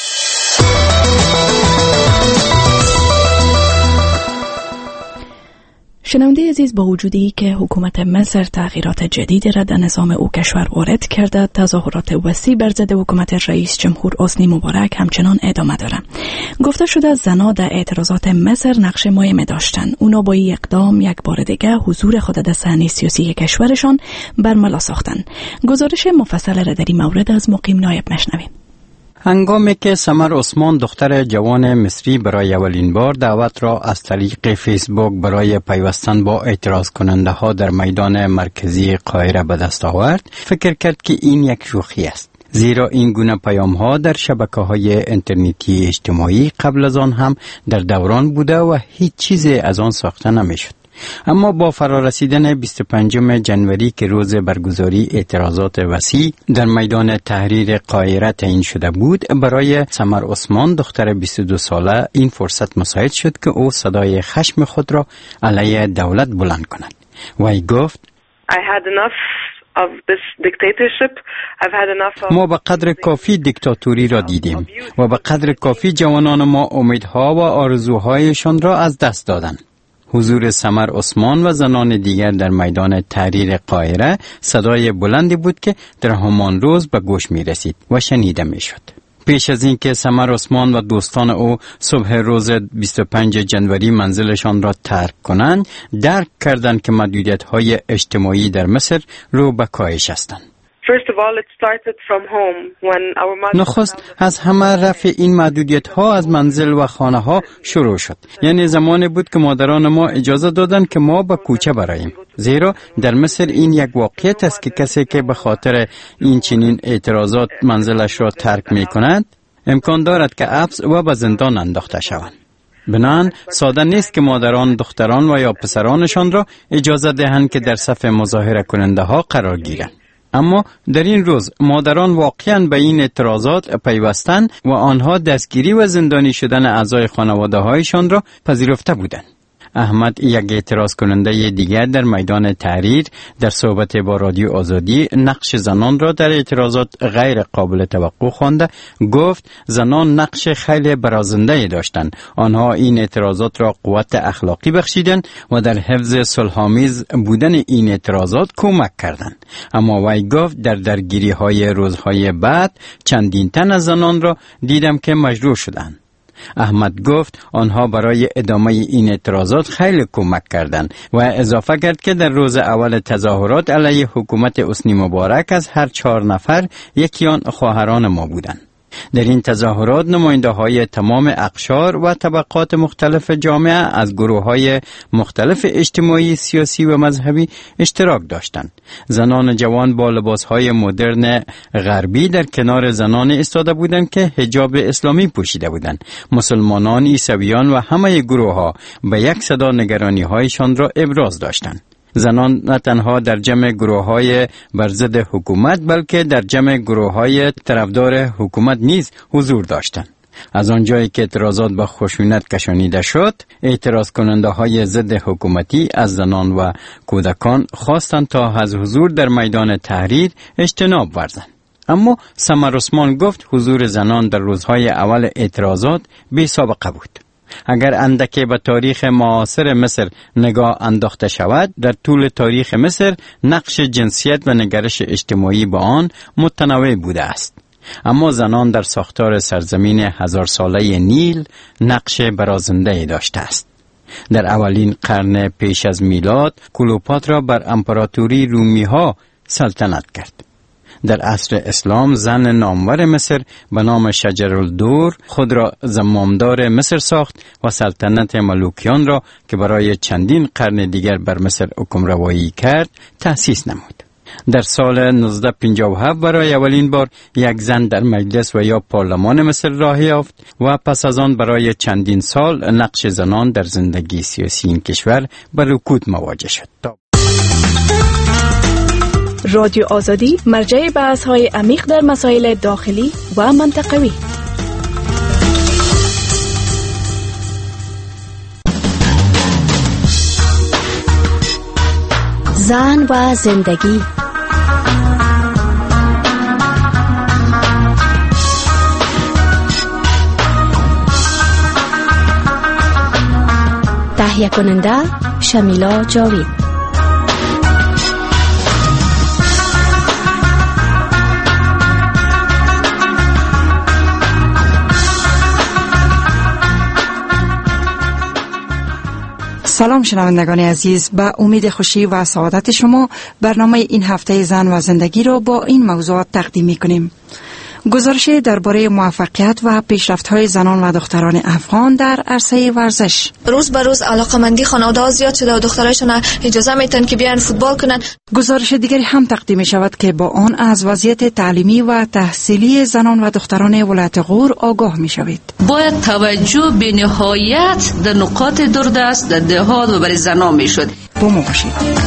شنونده عزیز، با وجودی که حکومت مصر تغییرات جدیدی را در نظام او کشور وارد کرده، تظاهرات وسیع بر ضد حکومت رئیس جمهور حسنی مبارک همچنان ادامه دارد. گفته شده زنان در اعتراضات مصر نقش مهمی داشتند. اونا با این اقدام یک بار دیگه حضور خود در صحنه سیاسی کشورشان برملا ساختند. گزارش مفصل را در این مورد از مقیم نایب مشنویم. هنگامی که سمر عثمان دختر جوان مصری برای اولین بار دعوت را از طریق فیسبوک برای پیوستن با اعتراض کننده ها در میدان مرکزی قاهره به دست آورد، فکر کرد که این یک شوخی است. زیرا این گونه پیام ها در شبکه‌های اینترنتی اجتماعی قبل از آن هم در دوران بوده و هیچ چیزی از آن ساخته نمی‌شد. اما با فرارسیدن 25 جنوری که روز برگزاری اعتراضات وسیع در میدان تحریر قاهره تعیین شده بود، برای سمر عثمان دختر 22 ساله این فرصت مساعد شد که او صدای خشم خود را علیه دولت بلند کند. وی گفت ما به قدر کافی دیکتاتوری را دیدیم و به قدر کافی جوانان ما امیدها و آرزوهایشان را از دست دادند. حضور سمر عثمان و زنان دیگر در میدان تحریر قاهره صدای بلندی بود که در همان روز به گوش می رسید و شنیده می شد. پیش از اینکه سمر عثمان و دوستان او صبح روز 25 جنوری منزلشان را ترک کنند، درک کردند که محدودیت‌های اجتماعی در مصر رو به کاهش هستند. نخست از همه رفع این محدودیت ها از منزل و خانه ها شروع شد. یعنی زمانی بود که مادران ما اجازه دادند که ما به کوچه براییم. زیرا در مصر این یک واقعیت است که کسی که به خاطر این چنین اعتراضات منزلش را ترک می کند، امکان دارد که حبس و به زندان انداخته شوند. بنان ساده نیست که مادران دختران و یا پسرانشان را اجازه دهند که در صف مظاهره کننده ها قرار گیرند. اما در این روز مادران واقعاً به این اعتراضات پیوستند و آنها دستگیری و زندانی شدن اعضای خانواده هایشان را پذیرفته بودند. احمد، یک اعتراض کننده دیگر در میدان تحریر، در صحبت با رادیو آزادی نقش زنان را در اعتراضات غیر قابل توقع خوانده، گفت زنان نقش خیلی برازنده داشتند. آنها این اعتراضات را قوت اخلاقی بخشیدند و در حفظ صلح‌آمیز بودن این اعتراضات کمک کردند. اما وی گفت در درگیری های روزهای بعد چندین تن از زنان را دیدم که مجروح شدند. احمد گفت آنها برای ادامه این اعتراضات خیلی کمک کردند و اضافه کرد که در روز اول تظاهرات علیه حکومت حسنی مبارک از هر 4 نفر یکی آن خواهران ما بودند. در این تظاهرات نماینده های تمام اقشار و طبقات مختلف جامعه از گروه های مختلف اجتماعی، سیاسی و مذهبی اشتراک داشتند. زنان جوان با لباس های مدرن غربی در کنار زنان ایستاده بودند که حجاب اسلامی پوشیده بودند. مسلمانان، عیسویان و همه گروه ها به یک صدا نگرانی هایشان را ابراز داشتند. زنان نه تنها در جمع گروه‌های بر ضد حکومت بلکه در جمع گروه‌های طرفدار حکومت نیز حضور داشتند. از آنجایی که اعتراضات به خشونت کشانیده شد، اعتراض کننده های ضد حکومتی از زنان و کودکان خواستند تا از حضور در میدان تحریر اجتناب ورزند. اما سمر عثمان گفت حضور زنان در روزهای اول اعتراضات بی سابقه بود. اگر اندکی به تاریخ معاصر مصر نگاه انداخته شود، در طول تاریخ مصر نقش جنسیت و نگرش اجتماعی با آن متنوع بوده است. اما زنان در ساختار سرزمین 1000 ساله نیل نقش برازنده داشته است. در اولین قرن پیش از میلاد کلئوپاترا بر امپراتوری رومی ها سلطنت کرد. در عصر اسلام زن نامور مصر به نام شجرالدور خود را زمامدار مصر ساخت و سلطنت ملوکیان را که برای چندین قرن دیگر بر مصر حکمروایی کرد تأسیس نمود. در سال 1957 برای اولین بار یک زن در مجلس و یا پارلمان مصر راه یافت و پس از آن برای چندین سال نقش زنان در زندگی سیاسی این کشور به رکود مواجه شد. رادیو آزادی مرجع بحث‌های عمیق در مسائل داخلی و منطقوی. زن و زندگی. تهیه کننده شمیلا جاوید. سلام شنوندگان عزیز، به امید خوشی و سعادت شما برنامه این هفته زن و زندگی را با این موضوعات تقدیم می‌کنیم. گزارش درباره موفقیت و پیشرفت‌های زنان و دختران افغان در عرصه ورزش. روز به روز علاقه‌مندی خانواده‌ها زیاد شده و دخترایشون اجازه میدن که بیان فوتبال کنن. گزارش دیگری هم تقدیم می شود که با آن از وضعیت تعلیمی و تحصیلی زنان و دختران ولایت غور آگاه می شوید. باید توجه به نهایت در نقاط دوردست در دهات و برای زنان می شد. با ما باشید.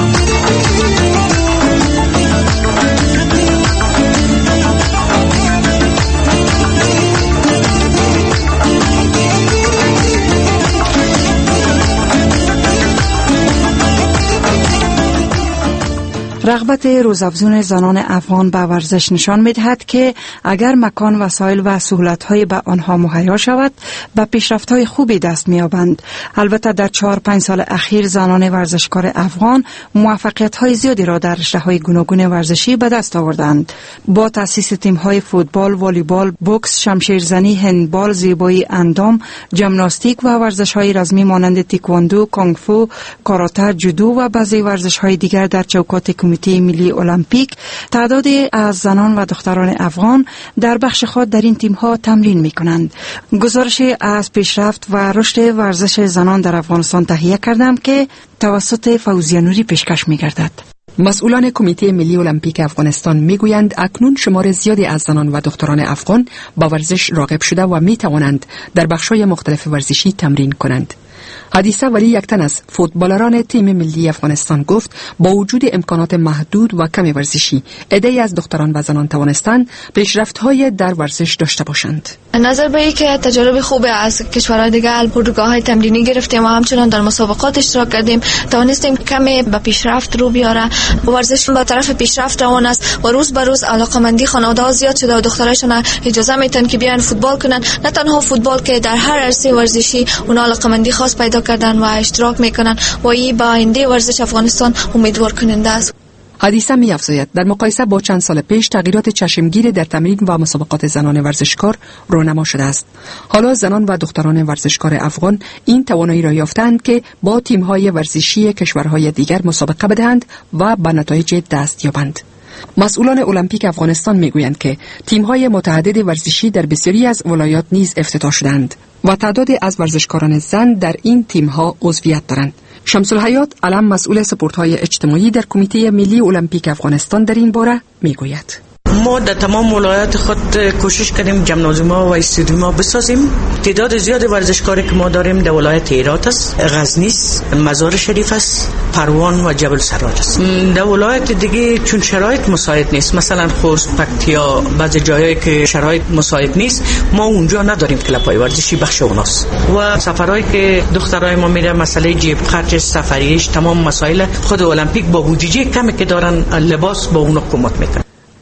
رغبت روزافزون زنان افغان به ورزش نشان می‌دهد که اگر مکان، وسایل و سهولت‌های به آنها مهیا شود، به پیشرفت‌های خوبی دست می‌یابند. البته در 4-5 سال اخیر زنان ورزشکار افغان موفقیت‌های زیادی را در رشته‌های گوناگون ورزشی به دست آوردند. با تأسیس تیم‌های فوتبال، والیبال، بوکس، شمشیرزنی، هندبال، زیبایی اندام، ژیمناستیک و ورزش‌های رزمی مانند تایکواندو، کونگ فو، کاراته، جودو و بعضی ورزش‌های دیگر در چوکات کمیته ملی المپیک تعدادی از زنان و دختران افغان در بخش خود در این تیم‌ها تمرین می‌کنند. گزارشی از پیشرفت و رشد ورزش زنان در افغانستان تهیه کردم که توسط فوزیه نوری پیشکش می‌گردد. مسئولان کمیته ملی المپیک افغانستان میگویند اکنون شمار زیادی از زنان و دختران افغان با ورزش راغب شده و میتوانند در بخش‌های مختلف ورزشی تمرین کنند. حدیثه ولی یک تن از فوتبالران تیم ملی افغانستان گفت با وجود امکانات محدود و کم ورزشی، عده‌ای از دختران و زنان توانستند پیشرفت‌های در ورزش داشته باشند. نظر به این که تجربه خوبی از کشورهای دیگر اردوگاه‌های تمرینی گرفتیم و همچنان در مسابقات اشتراک کردیم، توانستیم کمی به پیشرفت رو بیاره. ورزش به طرف پیشرفت روان است و روز به روز علاقه‌مندی خانواده‌ها زیاد شده و دخترایشون اجازه میدن که بیان فوتبال کنن. نه تنها فوتبال که در هر عرصه ورزشی اونها علاقه‌مندی خاص پیدا کردن و اشتراک میکنن و این با آینده ورزش افغانستان امیدوار کننده است. حدیثه می‌افزاید در مقایسه با چند سال پیش تغییرات چشمگیر در تمرین و مسابقات زنان ورزشکار رونما شده است. حالا زنان و دختران ورزشکار افغان این توانایی را یافتند که با تیم‌های ورزشی کشورهای دیگر مسابقه بدهند و به نتایج دست یابند. مسئولان المپیک افغانستان میگویند که تیم‌های متعدد ورزشی در بسیاری از ولایات نیز افتتاح شدند و تعدادی از ورزشکاران زن در این تیم‌ها عضویت دارند. شمس الحیات علم مسئول سپورت‌های اجتماعی در کمیته ملی المپیک افغانستان در این باره میگوید: ما در تمام ولایات خود کوشش کردیم ژیمنازیوم‌ها و استادیوم‌ها بسازیم. تعداد زیاد ورزشکاری که ما داریم در ولایت هرات است، غزنی است، مزار شریف است، پروان و جبل سراج است. در ولایت دیگه چون شرایط مساعد نیست، مثلا خرس، پکتیا، بعضی جاهایی که شرایط مساعد نیست، ما اونجا نداریم کلب‌های ورزشی بخش اوناست. و سفرهایی که دخترای ما میره، مسئله جیب خرج سفریش، تمام مسائل خود المپیک با بودجه کمی که دارن لباس با اونا کمک میکنه.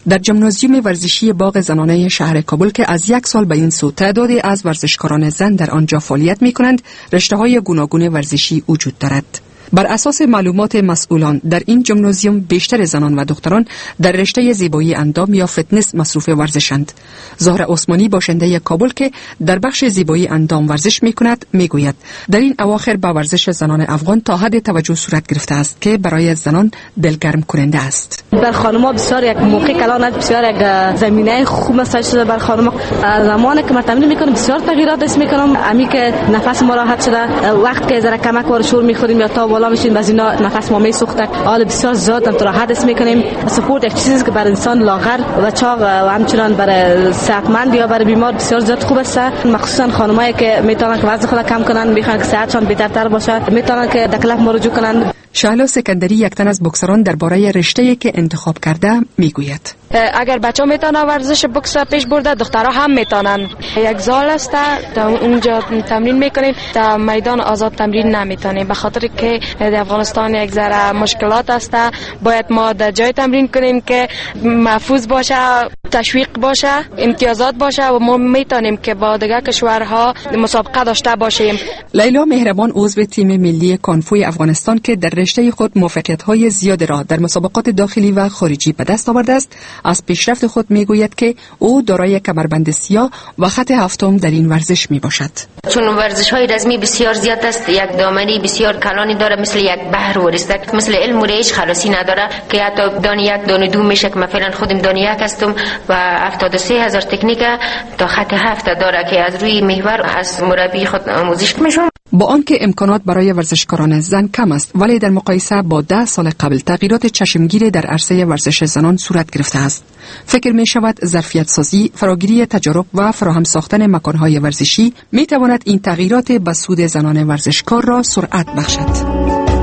در ژیمنازیوم ورزشی باغ زنانه شهر کابل که از 1 سال به این سو تعدادی از ورزشکاران زن در آنجا فعالیت می کنند، رشته‌های گوناگون ورزشی وجود دارد. بر اساس معلومات مسئولان در این ژیمنازیوم بیشتر زنان و دختران در رشته زیبایی اندام یا فتنس مصروف ورزشند. زهره عثمانی باشنده کابل که در بخش زیبایی اندام ورزش می‌کند میگوید در این اواخر با ورزش زنان افغان تا حد توجه صورت گرفته است که برای زنان دلگرم کننده است. بر خانم‌ها بسیار یک موقع کلان، بسیار یک زمینه خوب مساج شده بر خانم‌ها. زمانی که من تمرین می‌کنم بسیار تغییرات حس می‌کنم. امی که نفس ما راحت شده، وقت که ذره کمک و شور می‌خوریم یا تا بالا میشیم باز اینا نفس ما میسوخته، حال بسیار زیاد هم تو راحت حس می‌کنیم. سپورت یک چیزی که برای انسان لاغر و چاق و همچنان برای صحتمند یا برای بیمار بسیار زیاد خوب است. مخصوصا خانمایی که میتونن که وزن خود کم کنن، میخوان که صحتشان بهترتر باشه، میتونن که دکلف ما رجوع کنن. شهلا سکندری یک تن از بوکسران درباره رشته‌ای که انتخاب کرده میگوید: اگر بچه‌ها میتونن ورزش بوکس را پیش برده، دخترها هم میتونن. یک زال است تا اونجا تمرین میکنیم، تا میدان آزاد تمرین نمیتونیم به خاطر که در افغانستان یک ذره مشکلات است. باید ما در جای تمرین کنیم که محفوظ باشه، تشویق باشه، امتیازات باشه و ما میتونیم که با دیگر کشورها مسابقه داشته باشیم. لیلا مهربان عضو تیم ملی کانفوی افغانستان که در رشته خود موفقیت‌های زیاد را در مسابقات داخلی و خارجی به دست آورده است، از پیشرفت خود میگوید که او دارای کمربند سیاه و خط هفتم در این ورزش میباشد. چون ورزش‌های رزمی بسیار زیاد است، یک دامنه بسیار کلانی داره، مثل یک بحر ورسته، مثل علم و ریش خلاصی نداره که حتی دانه یک دانه دو میشه که مثلا خودم دانه یک هستم و 73,000 تکنیک تا خط هفت داره که از روی محور از مربی خود آموزش میشم. با آنکه امکانات برای ورزشکاران زن کم است، ولی در مقایسه با 10 سال قبل تغییرات چشمگیر در عرصه ورزش زنان صورت گرفته است. فکر می شود ظرفیت سازی، فراگیری تجارب و فراهم ساختن مکانهای ورزشی می تواند این تغییرات به سود زنان ورزشکار را سرعت بخشد.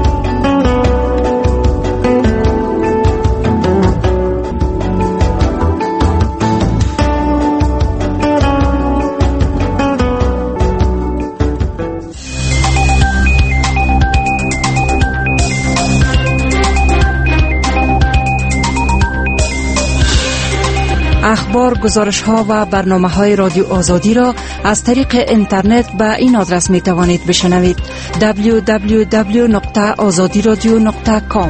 اخبار، گزارش‌ها و برنامه‌های رادیو آزادی را از طریق اینترنت به این آدرس می‌توانید بشنوید: www.azadiradio.com.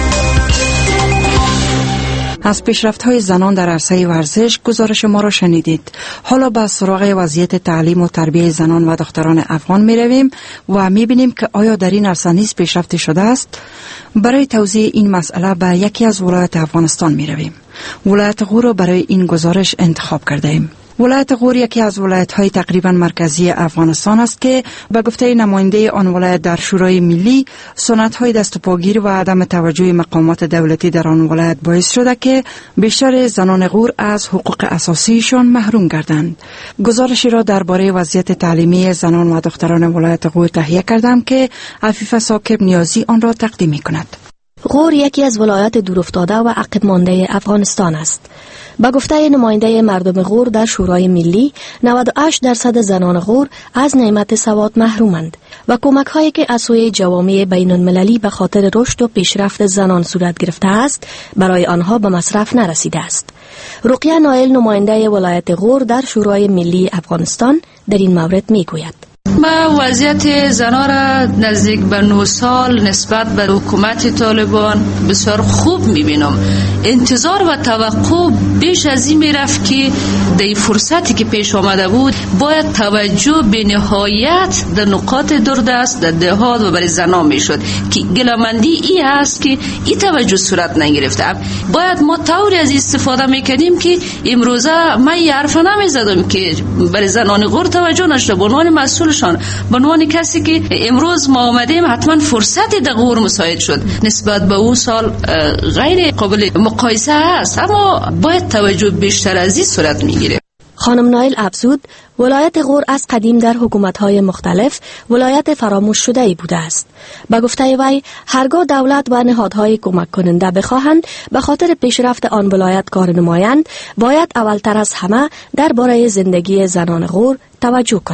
از پیشرفت‌های زنان در عرصه ورزش گزارش ما را شنیدید. حالا به سراغ وضعیت تعلیم و تربیت زنان و دختران افغان می‌رویم و می‌بینیم که آیا در این عرصه نیز پیشرفتی شده است. برای توضیح این مسئله به یکی از ولایات افغانستان می‌رویم. ولایت غور را برای این گزارش انتخاب کرده ایم. ولایت غور یکی از ولایت‌های تقریباً مرکزی افغانستان است که به گفته نماینده آن ولایت در شورای ملی، سنت‌های دست و پاگیر و عدم توجه مقامات دولتی در آن ولایت باعث شده که بیشتر زنان غور از حقوق اساسیشان محروم گردند. گزارشی را درباره وضعیت تعلیمی زنان و دختران ولایت غور تهیه کردم که عفیفه ثاقب نیازی آن را تقدیم می‌کند. غور یکی از ولایات دورافتاده و عقب مانده افغانستان است. با گفته نماینده مردم غور در شورای ملی، 98% زنان غور از نعمت سواد محرومند و کمک هایی که از سوی جوامع بین المللی به خاطر رشد و پیشرفت زنان صورت گرفته است، برای آنها به مصرف نرسیده است. رقیه نایل، نماینده ولایت غور در شورای ملی افغانستان، در این مورد میگوید: ما وضعیت زنان را نزدیک به 9 سال نسبت به حکومت طالبان بسیار خوب میبینم. انتظار و توقع بیش از این میرفت که در فرصتی که پیش آمده بود باید توجه به نهایت در نقاط دردست در دهات و برای زنان میشد که گلمندی ای هست که این توجه صورت نگرفته. باید ما طوری از استفاده میکنیم که امروزه من یه حرف نمیزدم که برای زنان غور توجه نشده. به عنوان مسئولشان، به عنوان کسی که امروز ما آمدیم، حتما فرصتی در غور مساعد شد. نسبت به اون سال غیر قابل مقایسه است، اما باید توجه بیشتر از این صورت میگیره. خانم نایل افزود: ولایت غور از قدیم در حکومت‌های مختلف ولایت فراموش شده‌ای بوده است. به گفته وی، هرگاه دولت و نهادهای کمک کننده بخواهند به خاطر پیشرفت آن ولایت کار نمایند، باید اولتر از همه درباره زندگی زنان غور توجه کنند.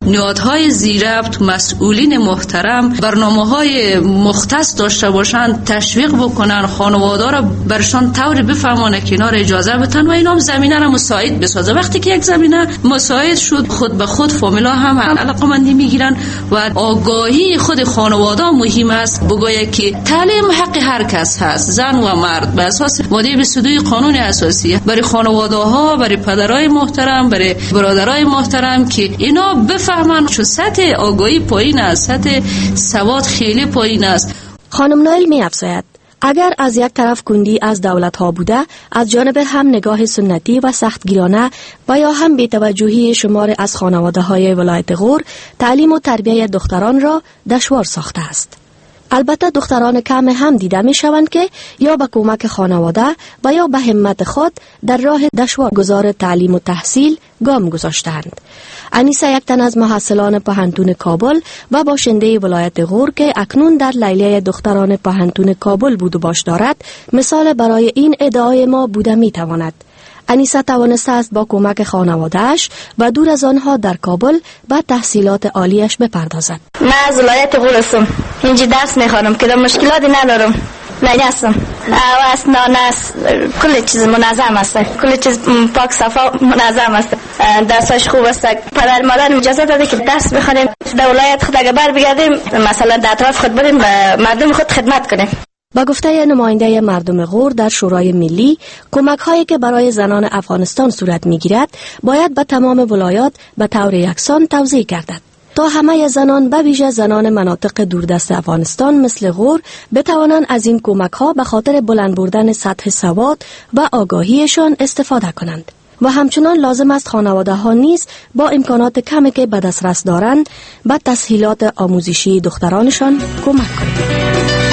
نهادهای زیربط، مسئولین محترم برنامه‌های مختص داشته باشند، تشویق بکنن، خانواده را برشان طوری بفهمانه که اینا را اجازه بدن و اینا هم زمینه را مساعد بسازه. وقتی که یک زمینه مساعد شد، خود به خود فامیلا هم علاقمندی میگیرن و آگاهی خود خانواده مهم است. بگوید که تعلیم حق هر کس هست، زن و مرد، به اساس ماده 22 قانون اساسی. برای خانواده ها، برای پدرای محترم، برای برادرای محترم که اینا بفهمن چون سطح آگاهی پایین است، سطح سواد خیلی پایین است. خانم نایل می افزاید اگر از یک طرف کندی از دولت ها بوده، از جانب هم نگاه سنتی و سختگیرانه و یا هم بی‌توجهی شمار از خانواده های ولایت غور تعلیم و تربیت دختران را دشوار ساخته است. البته دختران کم هم دیده می شوند که یا به کمک خانواده و یا به همت خود در راه دشوار گذار تعلیم و تحصیل گام گذاشتند. انیسه یک تن از محصلان پوهنتون کابل و باشنده ولایت غور که اکنون در لیلیه دختران پوهنتون کابل بود و باش دارد، مثال برای این ادعای ما بوده می تواند. انیسه توانسته است با کمک خانواده‌اش و دور از آنها در کابل به تحصیلات عالیش بپردازد. من از ولایت غور هستم، اینجا درس میخوانم که مشکلاتی ندارم. نجستم آواز نانست، کل چیز منظم است، کل چیز پاک صفا منظم است، درسش خوب است. پدر مادر اجازه داده که درس بخونیم، در ولایت خود اگر بر بگردیم مثلا در اطراف خود بریم و مردم خود خدمت کنیم. با گفته نماینده مردم غور در شورای ملی، کمک هایی که برای زنان افغانستان صورت می گیرد باید به تمام ولایات به طور یکسان توزیع گردد تا همه زنان به ویژه زنان مناطق دوردست افغانستان مثل غور بتوانند از این کمک ها به خاطر بلند بردن سطح سواد و آگاهیشان استفاده کنند. و همچنان لازم است خانواده ها نیز با امکانات کمی که به دسترس دارند به تسهیلات آموزشی دخترانشان کمک کنند.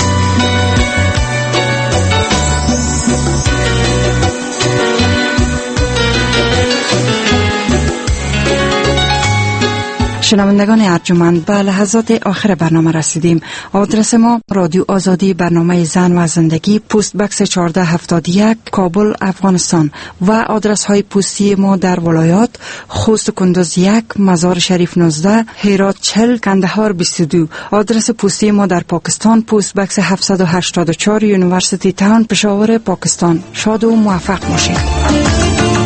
شنوندگان ارجمند، به لحظات آخر برنامه رسیدیم. آدرس ما رادیو آزادی، برنامه زن و زندگی، پست بکس 1471 کابل افغانستان و آدرس های پستی ما در ولایات: خوست کندوز 1، مزار شریف 19، هرات 40، کندهار 22. آدرس پستی ما در پاکستان: پست بکس 784 یونیورسیتی تاون، پشاور پاکستان. شاد و موفق باشید.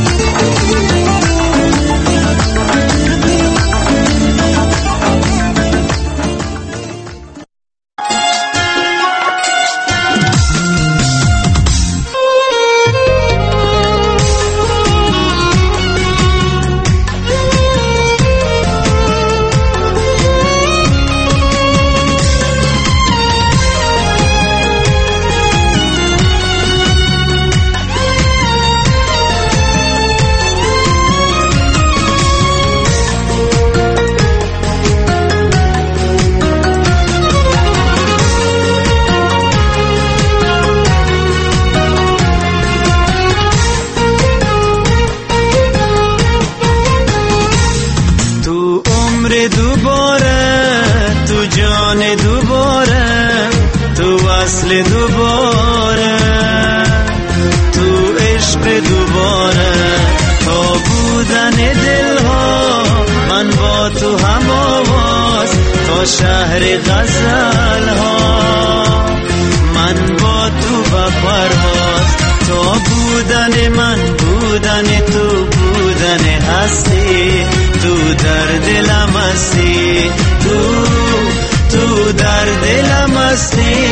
شهر غزل ها من با تو با پرواز، تو بودن من بودن تو بودن هستی، تو در دلم هستی، تو در دلم هستی.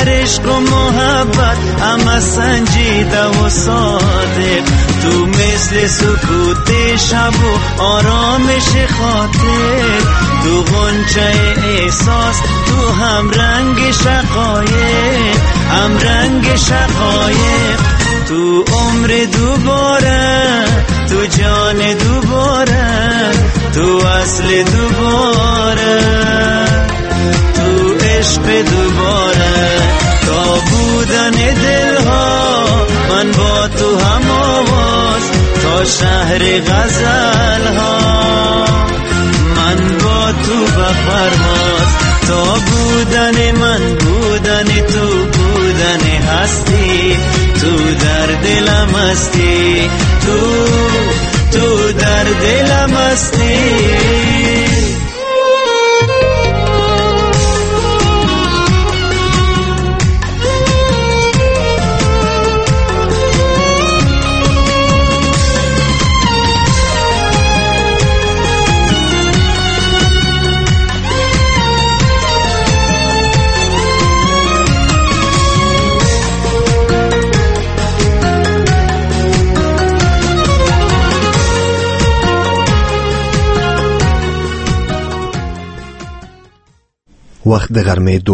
در عشق و محبت اما سنجیده و صادق. تو مثل سکوت شب و آرامش خاطر، تو غنچه احساس، تو هم رنگ شقایق، هم رنگ شقایق. تو عمر دوباره، تو جان دوباره، تو اصل دوباره، تو عشق دوباره. تا بودن دلها من با تو هم آواز، تا شهر غزل ها من با تو بپرواز. تا بودن من بودن تو، بودن هستی، تو در دلم هستی، تو در دلم هستی. وقت غرمه